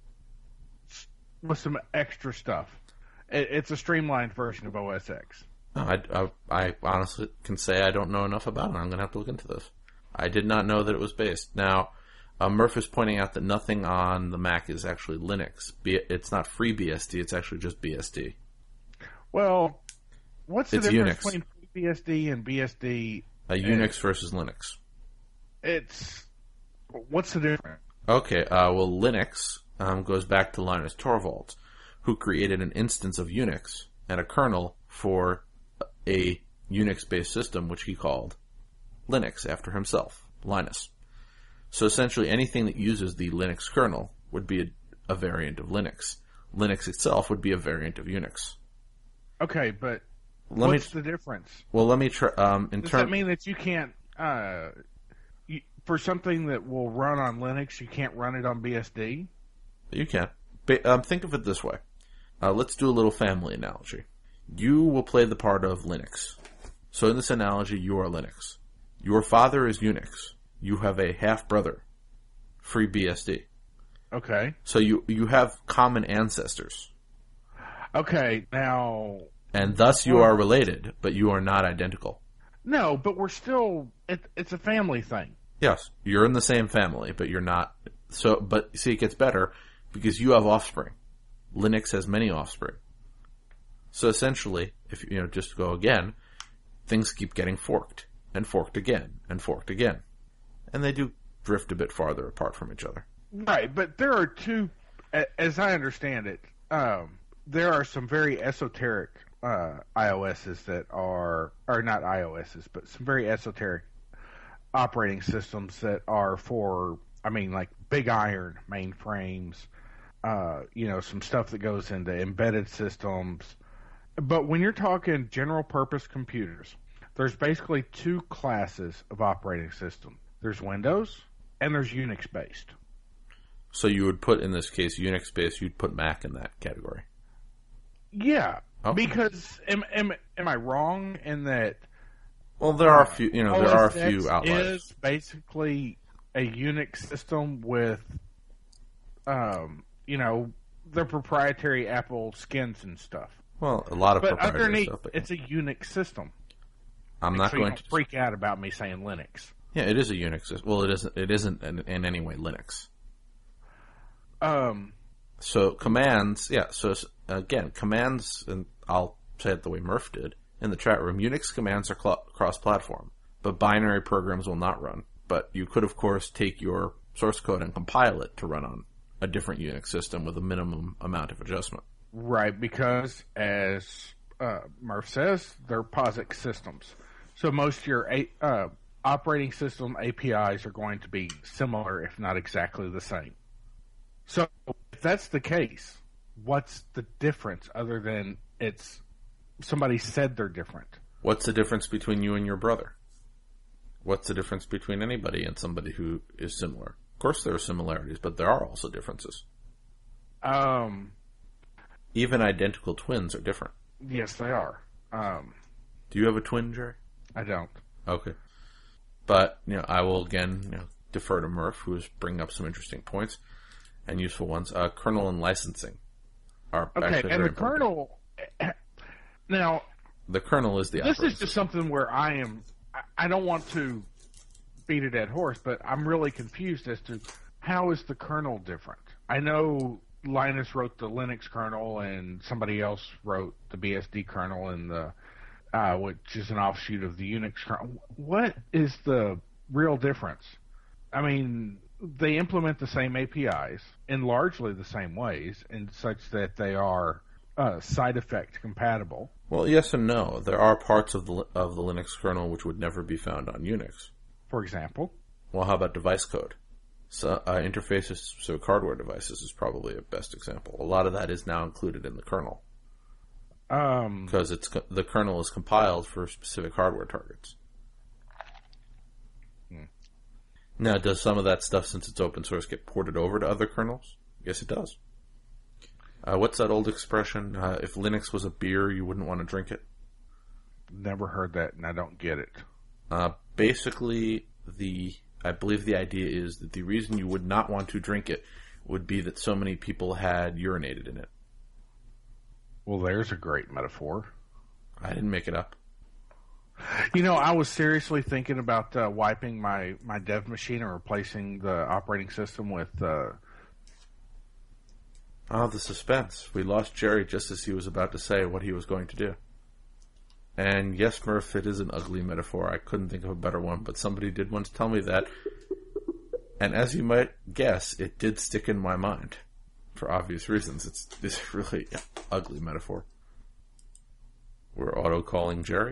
extra stuff. It's a streamlined version of OS X. I honestly can say I don't know enough about it. I'm going to have to look into this. I did not know that it was based. Now, Murph is pointing out that nothing on the Mac is actually Linux. It's not FreeBSD. It's actually just BSD. Well, what's the difference Unix. between FreeBSD and BSD? Unix versus Linux. What's the difference? Okay, well, Linux goes back to Linus Torvalds, who created an instance of Unix and a kernel for a Unix-based system, which he called Linux after himself, Linus. So essentially anything that uses the Linux kernel would be a variant of Linux. Linux itself would be a variant of Unix. Okay, but what's the difference? Well, let me try. Does that mean that you can't, for something that will run on Linux, you can't run it on BSD? You can. Think of it this way. Let's do a little family analogy. You will play the part of Linux. So in this analogy, you are Linux. Your father is Unix. You have a half-brother, FreeBSD. Okay. So you have common ancestors. Okay, now... And thus you are related, but you are not identical. No, but we're still... It's a family thing. Yes, you're in the same family, but you're not... But see, it gets better because you have offspring. Linux has many offspring. So essentially, if just go again, things keep getting forked, and forked again, and forked again. And they do drift a bit farther apart from each other. Right, but there are two, as I understand it, there are some very esoteric iOSs that are, or not iOSs, but some very esoteric operating systems that are for, like big iron mainframes, some stuff that goes into embedded systems. But when you're talking general purpose computers, there's basically two classes of operating system. There's Windows and there's Unix based. So you would put, in this case, Unix based, you'd put Mac in that category. Yeah. Okay. Because am I wrong in that? Well, there are a few, there are a few outliers. Is basically a Unix system with, their proprietary Apple skins and stuff. Well, a lot of but proprietary underneath, stuff. But it's a Unix system. I'm not going to freak out about me saying Linux. Yeah, it is a Unix system. Well, it isn't. It isn't in any way Linux. So commands, yeah. So again, commands, and I'll say it the way Murph did in the chat room. Unix commands are cross-platform, but binary programs will not run. But you could, of course, take your source code and compile it to run on a different Unix system with a minimum amount of adjustment. Right, because as Murph says, they're POSIX systems. So most of your operating system APIs are going to be similar, if not exactly the same. So if that's the case, what's the difference other than somebody said they're different? What's the difference between you and your brother? What's the difference between anybody and somebody who is similar? Of course there are similarities, but there are also differences. Even identical twins are different. Yes, they are. Do you have a twin, Jerry? I don't. Okay. But, I will again defer to Murph, who is bringing up some interesting points and useful ones. Kernel and licensing are actually and very the kernel... Now... The kernel is the operating This is just something where I don't want to beat a dead horse, but I'm really confused as to how is the kernel different? I know Linus wrote the Linux kernel and somebody else wrote the BSD kernel and which is an offshoot of the Unix kernel. What is the real difference? They implement the same APIs in largely the same ways, in such that they are side effect compatible. Well, yes and no. There are parts of the Linux kernel which would never be found on Unix. For example? Well, how about device code? So, interfaces to hardware devices is probably a best example. A lot of that is now included in the kernel. Because the kernel is compiled for specific hardware targets. Now, does some of that stuff, since it's open source, get ported over to other kernels? Yes, it does. What's that old expression? If Linux was a beer, you wouldn't want to drink it? Never heard that, and I don't get it. Basically, I believe the idea is that the reason you would not want to drink it would be that so many people had urinated in it. Well, there's a great metaphor. I didn't make it up. I was seriously thinking about wiping my dev machine and replacing the operating system with... Oh, the suspense. We lost Jerry just as he was about to say what he was going to do. And yes, Murph, it is an ugly metaphor. I couldn't think of a better one, but somebody did once tell me that. And as you might guess, it did stick in my mind. For obvious reasons. It's really an ugly metaphor. We're auto-calling Jerry.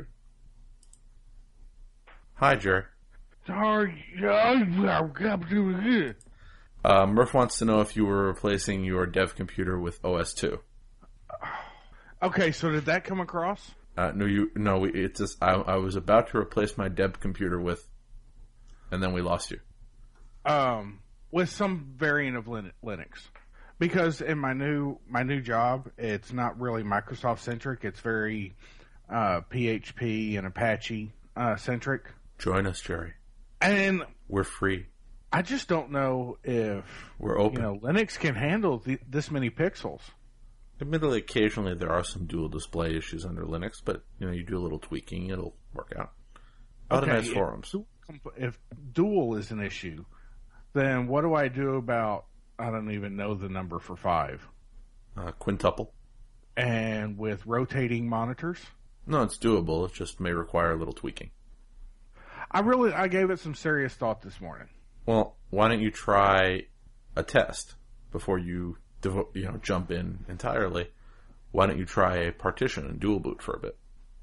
Hi, Jerry. Murph wants to know if you were replacing your dev computer with OS2. Okay, so did that come across? No. It's just I was about to replace my dev computer with, and then we lost you. With some variant of Linux, because in my new job, it's not really Microsoft centric. It's very PHP and Apache centric. Join us, Jerry. And we're free. I just don't know if we're open. Linux can handle this many pixels. Admittedly, occasionally there are some dual display issues under Linux, but you do a little tweaking, it'll work out. A lot of nice forums. If dual is an issue, then what do I do about? I don't even know the number for 5. Quintuple. And with rotating monitors? No, it's doable. It just may require a little tweaking. I gave it some serious thought this morning. Well, why don't you try a test before you jump in entirely? Why don't you try a partition and dual boot for a bit?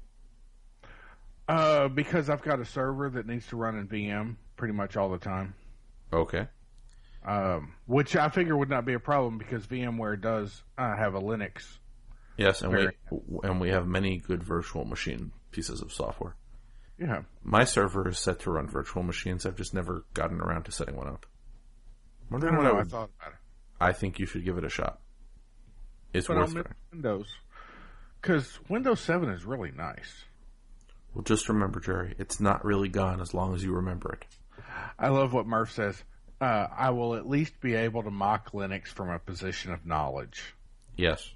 Because I've got a server that needs to run in VM pretty much all the time. Okay. Which I figure would not be a problem because VMware does have a Linux. Yes, and we have many good virtual machine pieces of software. Yeah. My server is set to run virtual machines. I've just never gotten around to setting one up. I thought about it. I think you should give it a shot. It's worth it. Windows. Because Windows 7 is really nice. Well, just remember, Jerry, it's not really gone as long as you remember it. I love what Murph says. I will at least be able to mock Linux from a position of knowledge. Yes.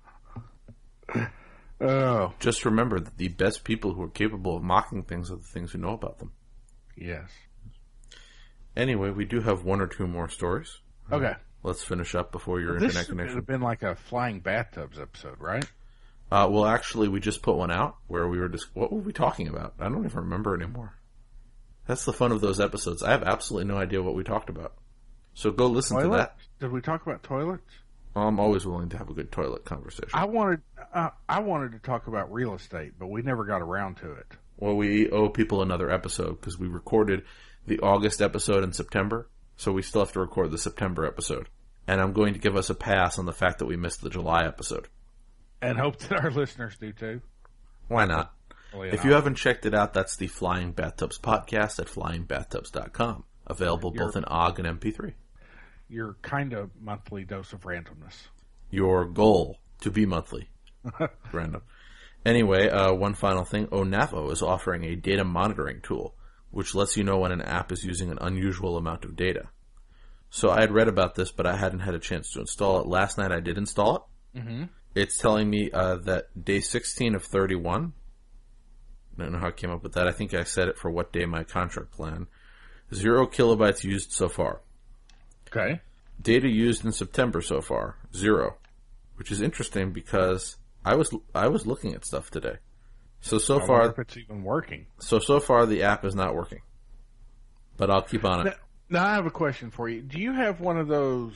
Oh. Just remember that the best people who are capable of mocking things are the things who know about them. Yes. Anyway, we do have one or two more stories. Okay. Let's finish up before your internet connection. This would have been like a flying bathtubs episode, right? Well, actually, we just put one out where we were what were we talking about? I don't even remember anymore. That's the fun of those episodes. I have absolutely no idea what we talked about. So go listen to that. Did we talk about toilets? I'm always willing to have a good toilet conversation. I wanted to talk about real estate, but we never got around to it. Well, we owe people another episode because we recorded the August episode in September, so we still have to record the September episode. And I'm going to give us a pass on the fact that we missed the July episode. And hope that our listeners do too. Why not? If you haven't checked it out, that's the Flying Bathtubs podcast at flyingbathtubs.com. Available both in OGG and MP3. Your kind of monthly dose of randomness. Your goal to be monthly. Random. Anyway, one final thing. Onavo is offering a data monitoring tool, which lets you know when an app is using an unusual amount of data. So I had read about this, but I hadn't had a chance to install it. Last night I did install it. Mm-hmm. It's telling me that day 16 of 31, I don't know how I came up with that. I think I set it for what day my contract plan. 0 kilobytes used so far. Okay. Data used in September so far, 0. Which is interesting because I was looking at stuff today. So I far, wonder if it's even working. So far the app is not working. But I'll keep on it. Now I have a question for you. Do you have one of those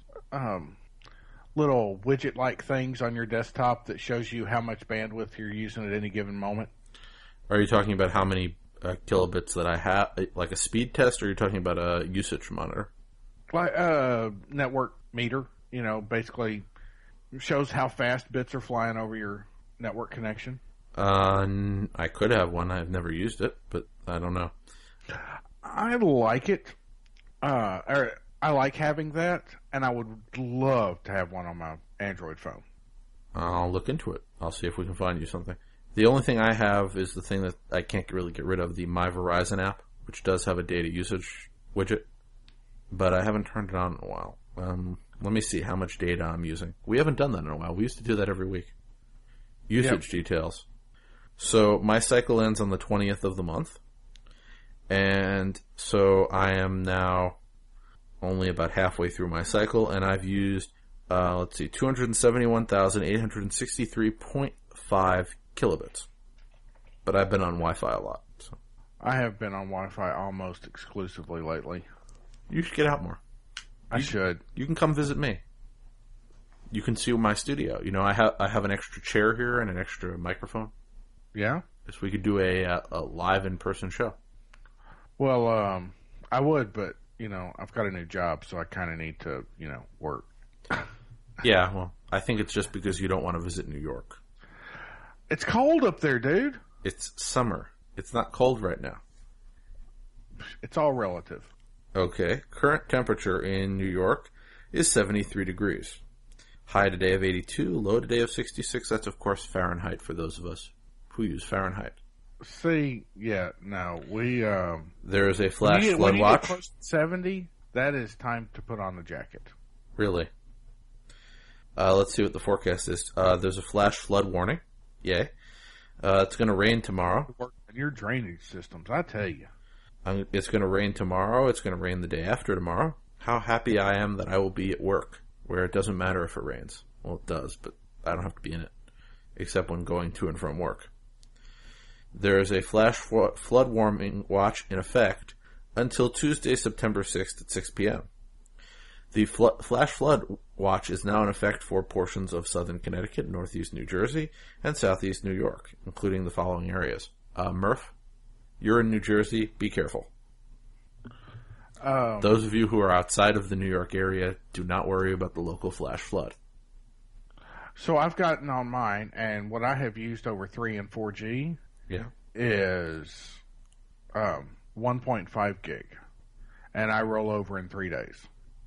little widget-like things on your desktop that shows you how much bandwidth you're using at any given moment? Are you talking about how many kilobits that I have, like a speed test, or are you talking about a usage monitor? Like network meter, basically shows how fast bits are flying over your network connection. I could have one. I've never used it, but I don't know. I like it. I like having that, and I would love to have one on my Android phone. I'll look into it. I'll see if we can find you something. The only thing I have is the thing that I can't really get rid of, the My Verizon app, which does have a data usage widget, but I haven't turned it on in a while. Let me see how much data I'm using. We haven't done that in a while. We used to do that every week. Usage details. So my cycle ends on the 20th of the month, and so I am now only about halfway through my cycle, and I've used, 271,863.5 kilobits. But I've been on Wi-Fi a lot. So. I have been on Wi-Fi almost exclusively lately. You should get out more. I should. You can come visit me. You can see my studio. I have an extra chair here and an extra microphone. Yeah? So we could do a live in-person show. Well, I would, but I've got a new job, so I kind of need to, work. Yeah, well, I think it's just because you don't want to visit New York. It's cold up there, dude. It's summer. It's not cold right now. It's all relative. Okay, current temperature in New York is 73 degrees. High today of 82, low today of 66. That's, of course, Fahrenheit for those of us who use Fahrenheit. See, yeah, no, we... There is a flash flood when you watch. get close to 70, that is time to put on the jacket. Really? Let's see what the forecast is. There's a flash flood warning. Yay. It's going to rain tomorrow. Work on your drainage systems, I tell you. It's going to rain tomorrow. It's going to rain the day after tomorrow. How happy I am that I will be at work, where it doesn't matter if it rains. Well, it does, but I don't have to be in it, except when going to and from work. There is a flash flood warning watch in effect until Tuesday, September 6th at 6 p.m. The flash flood watch is now in effect for portions of southern Connecticut, northeast New Jersey, and southeast New York, including the following areas. Murph, you're in New Jersey. Be careful. Those of you who are outside of the New York area, do not worry about the local flash flood. So I've gotten on mine, and what I have used over 3 and 4G is 1.5 gig, and I roll over in 3 days.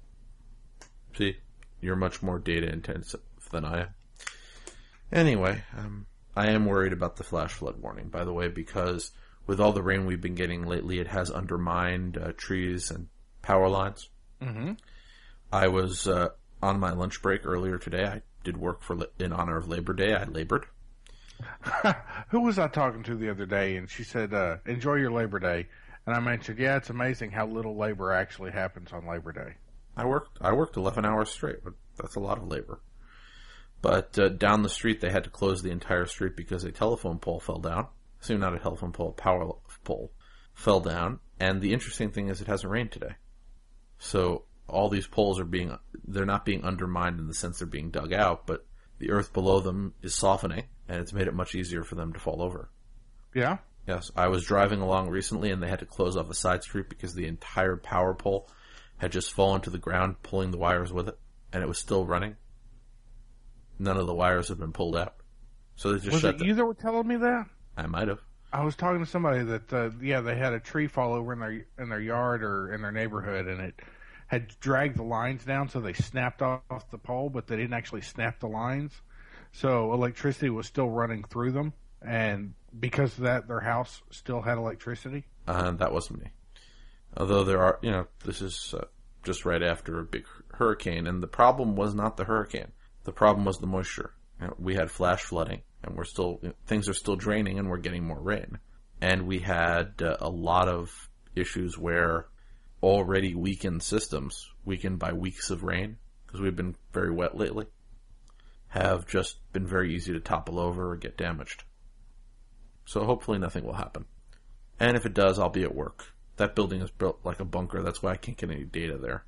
See, you're much more data intensive than I am. Anyway, I am worried about the flash flood warning, by the way, because with all the rain we've been getting lately, it has undermined trees and power lines. Mm-hmm. I was on my lunch break earlier today. I did work in honor of Labor Day. I labored. Who was I talking to the other day? And she said, enjoy your Labor Day. And I mentioned, yeah, it's amazing how little labor actually happens on Labor Day. I worked 11 hours straight, but that's a lot of labor. But down the street, they had to close the entire street because a telephone pole fell down. Not a telephone pole, a power pole fell down. And the interesting thing is it hasn't rained today. So all these poles they're not being undermined in the sense they're being dug out, but the earth below them is softening, and it's made it much easier for them to fall over. Yeah? Yes. I was driving along recently, and they had to close off a side street because the entire power pole had just fallen to the ground, pulling the wires with it, and it was still running. None of the wires had been pulled out. So they just shut Was it you that were telling me that? I might have. I was talking to somebody that, they had a tree fall over in their yard or in their neighborhood, and it had dragged the lines down, so they snapped off the pole, but they didn't actually snap the lines. So electricity was still running through them, and because of that, their house still had electricity. That wasn't me. Although there are, this is just right after a big hurricane, and the problem was not the hurricane. The problem was the moisture. We had flash flooding, and things are still draining, and we're getting more rain. And we had a lot of issues where already weakened systems, weakened by weeks of rain, because we've been very wet lately, have just been very easy to topple over or get damaged. So hopefully nothing will happen. And if it does, I'll be at work. That building is built like a bunker. That's why I can't get any data there.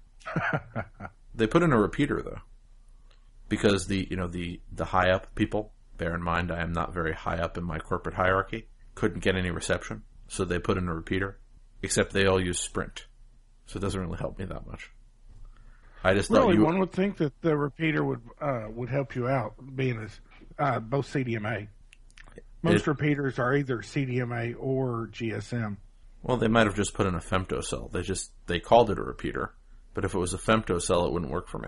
They put in a repeater, though, because the high up people, bear in mind I am not very high up in my corporate hierarchy, couldn't get any reception, so they put in a repeater, except they all use Sprint, so it doesn't really help me that much. I just thought one would think that the repeater would help you out, being as both CDMA. Most repeaters are either CDMA or GSM. Well, they might have just put in a femtocell. They called it a repeater, but if it was a femtocell, it wouldn't work for me.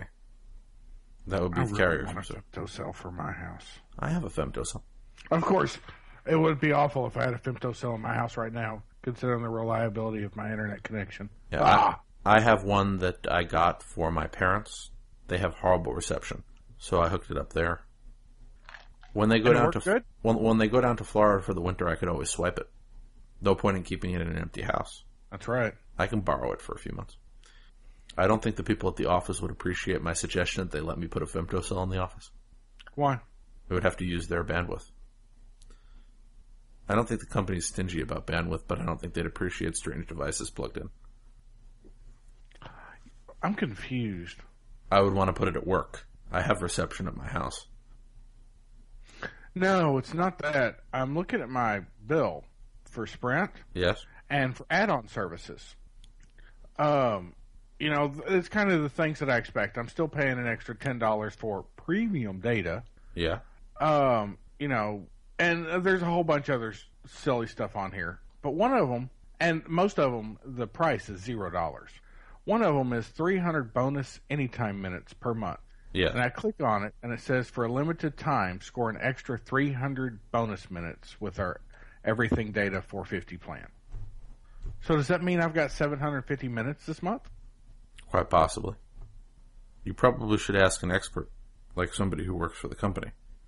That would be the carrier. I want a femtocell for my house. I have a femtocell. Of course, it would be awful if I had a femtocell in my house right now, considering the reliability of my internet connection. Yeah, I have one that I got for my parents. They have horrible reception, so I hooked it up there. When they go down to when they go down to Florida for the winter, I could always swipe it. No point in keeping it in an empty house. That's right. I can borrow it for a few months. I don't think the people at the office would appreciate my suggestion that they let me put a femtocell in the office. Why? It would have to use their bandwidth. I don't think the company's stingy about bandwidth, but I don't think they'd appreciate strange devices plugged in. I'm confused. I would want to put it at work. I have reception at my house. No, it's not that. I'm looking at my bill for Sprint. Yes. And for add-on services. it's kind of the things that I expect. I'm still paying an extra $10 for premium data. Yeah. And there's a whole bunch of other silly stuff on here. But one of them, and most of them, the price is $0. One of them is 300 bonus anytime minutes per month. Yeah. And I click on it, and it says, for a limited time, score an extra 300 bonus minutes with our Everything Data 450 plan. So does that mean I've got 750 minutes this month? Quite possibly. You probably should ask an expert, like somebody who works for the company.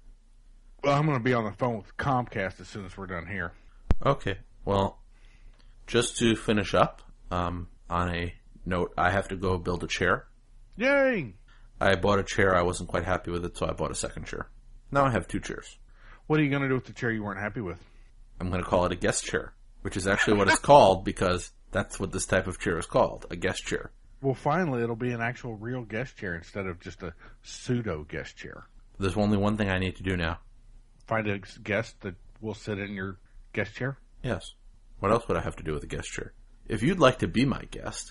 Well, I'm going to be on the phone with Comcast as soon as we're done here. Okay. Well, just to finish up, on a note, I have to go build a chair. Yay! I bought a chair. I wasn't quite happy with it, so I bought a second chair. Now I have 2 chairs. What are you going to do with the chair you weren't happy with? I'm going to call it a guest chair, which is actually what it's called because that's what this type of chair is called, a guest chair. Well, finally, it'll be an actual real guest chair instead of just a pseudo guest chair. There's only one thing I need to do now. Find a guest that will sit in your guest chair? Yes. What else would I have to do with a guest chair? If you'd like to be my guest,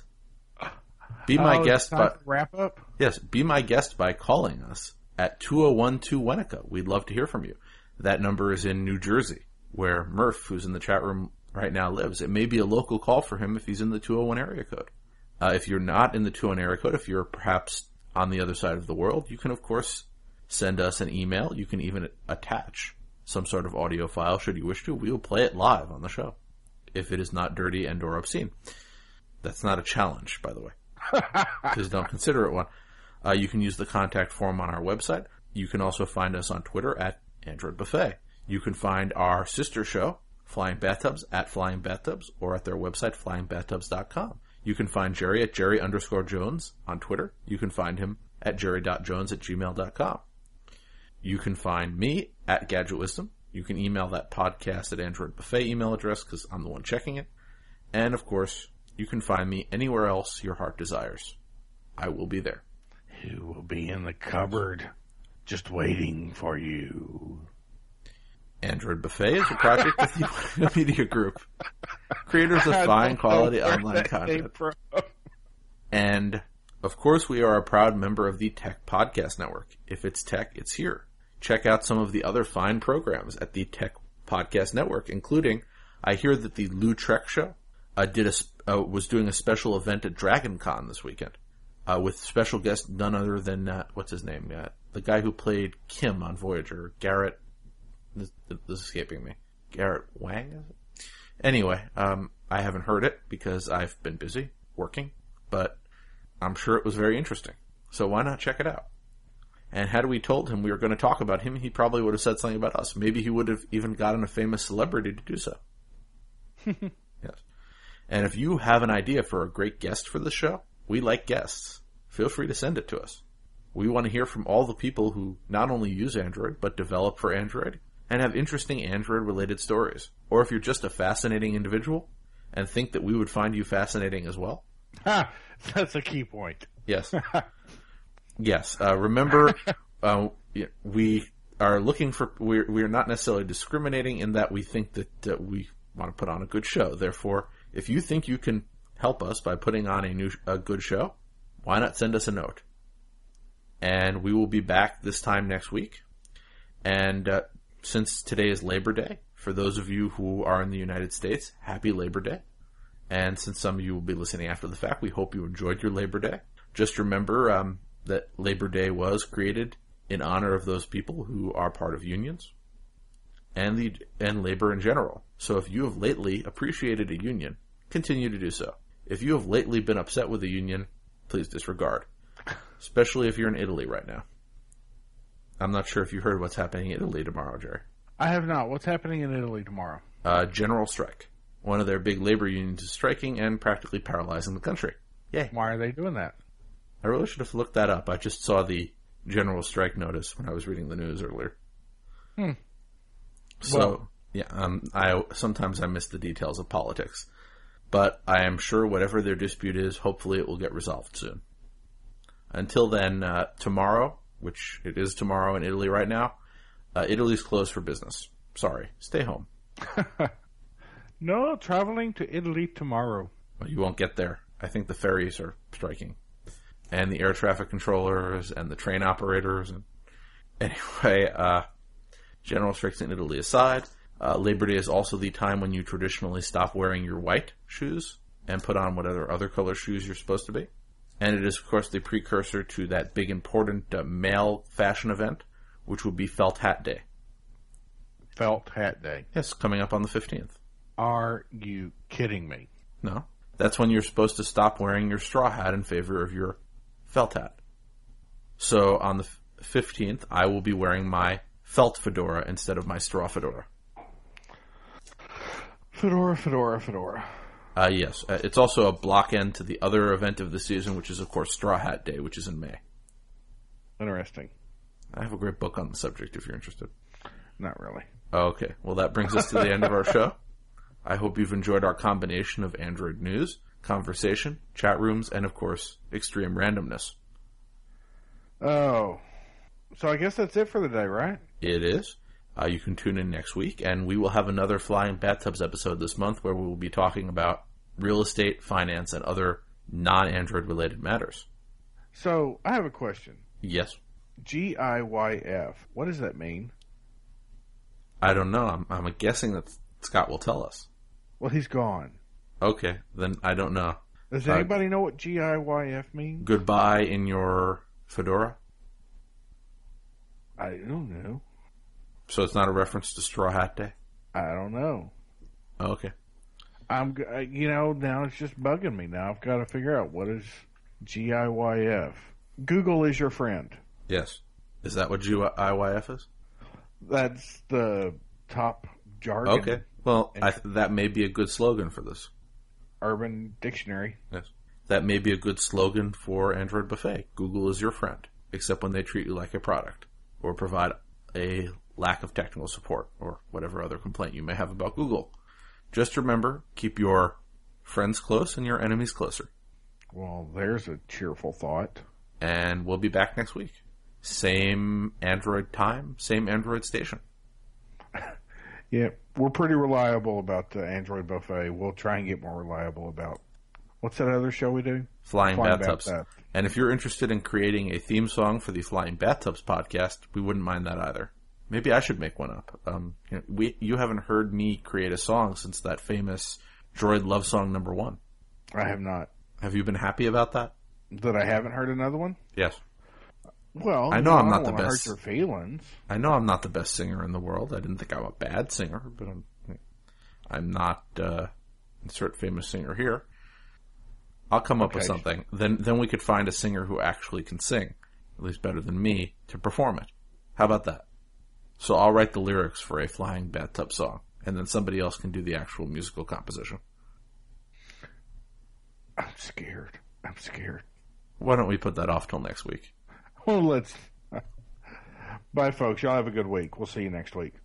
be my guest by wrap up. Yes, be my guest by calling us at 2012-WENICA. We'd love to hear from you. That number is in New Jersey, where Murph, who's in the chat room right now, lives. It may be a local call for him if he's in the 201 area code. If you're not in the 201 area code, if you're perhaps on the other side of the world, you can, of course, send us an email. You can even attach some sort of audio file should you wish to. We will play it live on the show if it is not dirty and or obscene. That's not a challenge, by the way. Please don't consider it one. You can use the contact form on our website. You can also find us on Twitter at Android Buffet. You can find our sister show, Flying Bathtubs, at Flying Bathtubs, or at their website, flyingbathtubs.com. You can find Jerry at Jerry_Jones on Twitter. You can find him at jerry.jones@gmail.com. You can find me at Gadget Wisdom. You can email that podcast at Android Buffet email address because I'm the one checking it. And, of course, you can find me anywhere else your heart desires. I will be there. He will be in the cupboard, just waiting for you. Android Buffet is a project of the Media Group, creators of fine quality online content. And, of course, we are a proud member of the Tech Podcast Network. If it's tech, it's here. Check out some of the other fine programs at the Tech Podcast Network, including, I hear that the Lou Trek Show was doing a special event at Dragon Con this weekend with special guest none other than, what's his name? The guy who played Kim on Voyager, Garrett. This is escaping me. Garrett Wang, is it? Anyway, I haven't heard it because I've been busy working, but I'm sure it was very interesting. So why not check it out? And had we told him we were going to talk about him, he probably would have said something about us. Maybe he would have even gotten a famous celebrity to do so. Yes. And if you have an idea for a great guest for the show, we like guests. Feel free to send it to us. We want to hear from all the people who not only use Android, but develop for Android, and have interesting Android-related stories. Or if you're just a fascinating individual and think that we would find you fascinating as well. Ha! That's a key point. Yes. Yes. Remember, we are looking for, we are not necessarily discriminating in that we think that we want to put on a good show. Therefore, if you think you can help us by putting on a good show, why not send us a note? And we will be back this time next week. And since today is Labor Day, for those of you who are in the United States, happy Labor Day. And since some of you will be listening after the fact, we hope you enjoyed your Labor Day. Just remember that Labor Day was created in honor of those people who are part of unions and labor in general. So if you have lately appreciated a union, continue to do so. If you have lately been upset with a union, please disregard. Especially if you're in Italy right now. I'm not sure if you heard what's happening in Italy tomorrow, Jerry. I have not. What's happening in Italy tomorrow? General strike. One of their big labor unions is striking and practically paralyzing the country. Yay. Why are they doing that? I really should have looked that up. I just saw the general strike notice when I was reading the news earlier. So, sometimes I miss the details of politics. But I am sure whatever their dispute is, hopefully it will get resolved soon. Until then, tomorrow, which it is tomorrow in Italy right now, Italy's closed for business. Sorry. Stay home. No traveling to Italy tomorrow. Well, you won't get there. I think the ferries are striking. And the air traffic controllers and the train operators. And anyway, general strikes in Italy aside, Labor Day is also the time when you traditionally stop wearing your white shoes and put on whatever other color shoes you're supposed to be. And it is, of course, the precursor to that big important male fashion event, which would be Felt Hat Day. Felt Hat Day. Yes, coming up on the 15th. Are you kidding me? No. That's when you're supposed to stop wearing your straw hat in favor of your felt hat. So on the 15th, I will be wearing my felt fedora instead of my straw fedora. Fedora. Yes. It's also a block end to the other event of the season, which is, of course, Straw Hat Day, which is in May. Interesting. I have a great book on the subject if you're interested. Not really. Okay. Well, that brings us to the end of our show. I hope you've enjoyed our combination of Android news, conversation, chat rooms, and, of course, extreme randomness. Oh. So I guess that's it for the day, right? It is. You can tune in next week, and we will have another Flying Bathtubs episode this month where we will be talking about real estate, finance, and other non-Android related matters. So, I have a question. Yes. GIYF. What does that mean? I don't know. I'm guessing that Scott will tell us. Well, he's gone. Okay, then I don't know. Does anybody know what GIYF means? Goodbye in your fedora? I don't know. So it's not a reference to Straw Hat Day? I don't know. Oh, okay. Now it's just bugging me. Now I've got to figure out what is GIYF. Google is your friend. Yes. Is that what GIYF is? That's the top jargon. Okay. Well, that may be a good slogan for this. Urban Dictionary. Yes. That may be a good slogan for Android Buffet. Google is your friend, except when they treat you like a product or provide a lack of technical support or whatever other complaint you may have about Google. Just remember, keep your friends close and your enemies closer. Well, there's a cheerful thought. And we'll be back next week. Same Android time, same Android station. Yeah, we're pretty reliable about the Android Buffet. We'll try and get more reliable about... What's that other show we do? Flying Bathtubs. And if you're interested in creating a theme song for the Flying Bathtubs podcast, we wouldn't mind that either. Maybe I should make one up. You haven't heard me create a song since that famous Droid Love Song #1. I have not. Have you been happy about that? That I haven't heard another one? Yes. Well, I know I'm not the best. Hurt your feelings. I know I'm not the best singer in the world. I didn't think I'm a bad singer, but I'm not insert famous singer here. I'll come up with something. Then we could find a singer who actually can sing, at least better than me, to perform it. How about that? So I'll write the lyrics for a Flying Bathtub song, and then somebody else can do the actual musical composition. I'm scared. Why don't we put that off till next week? Well, let's... Bye, folks. Y'all have a good week. We'll see you next week.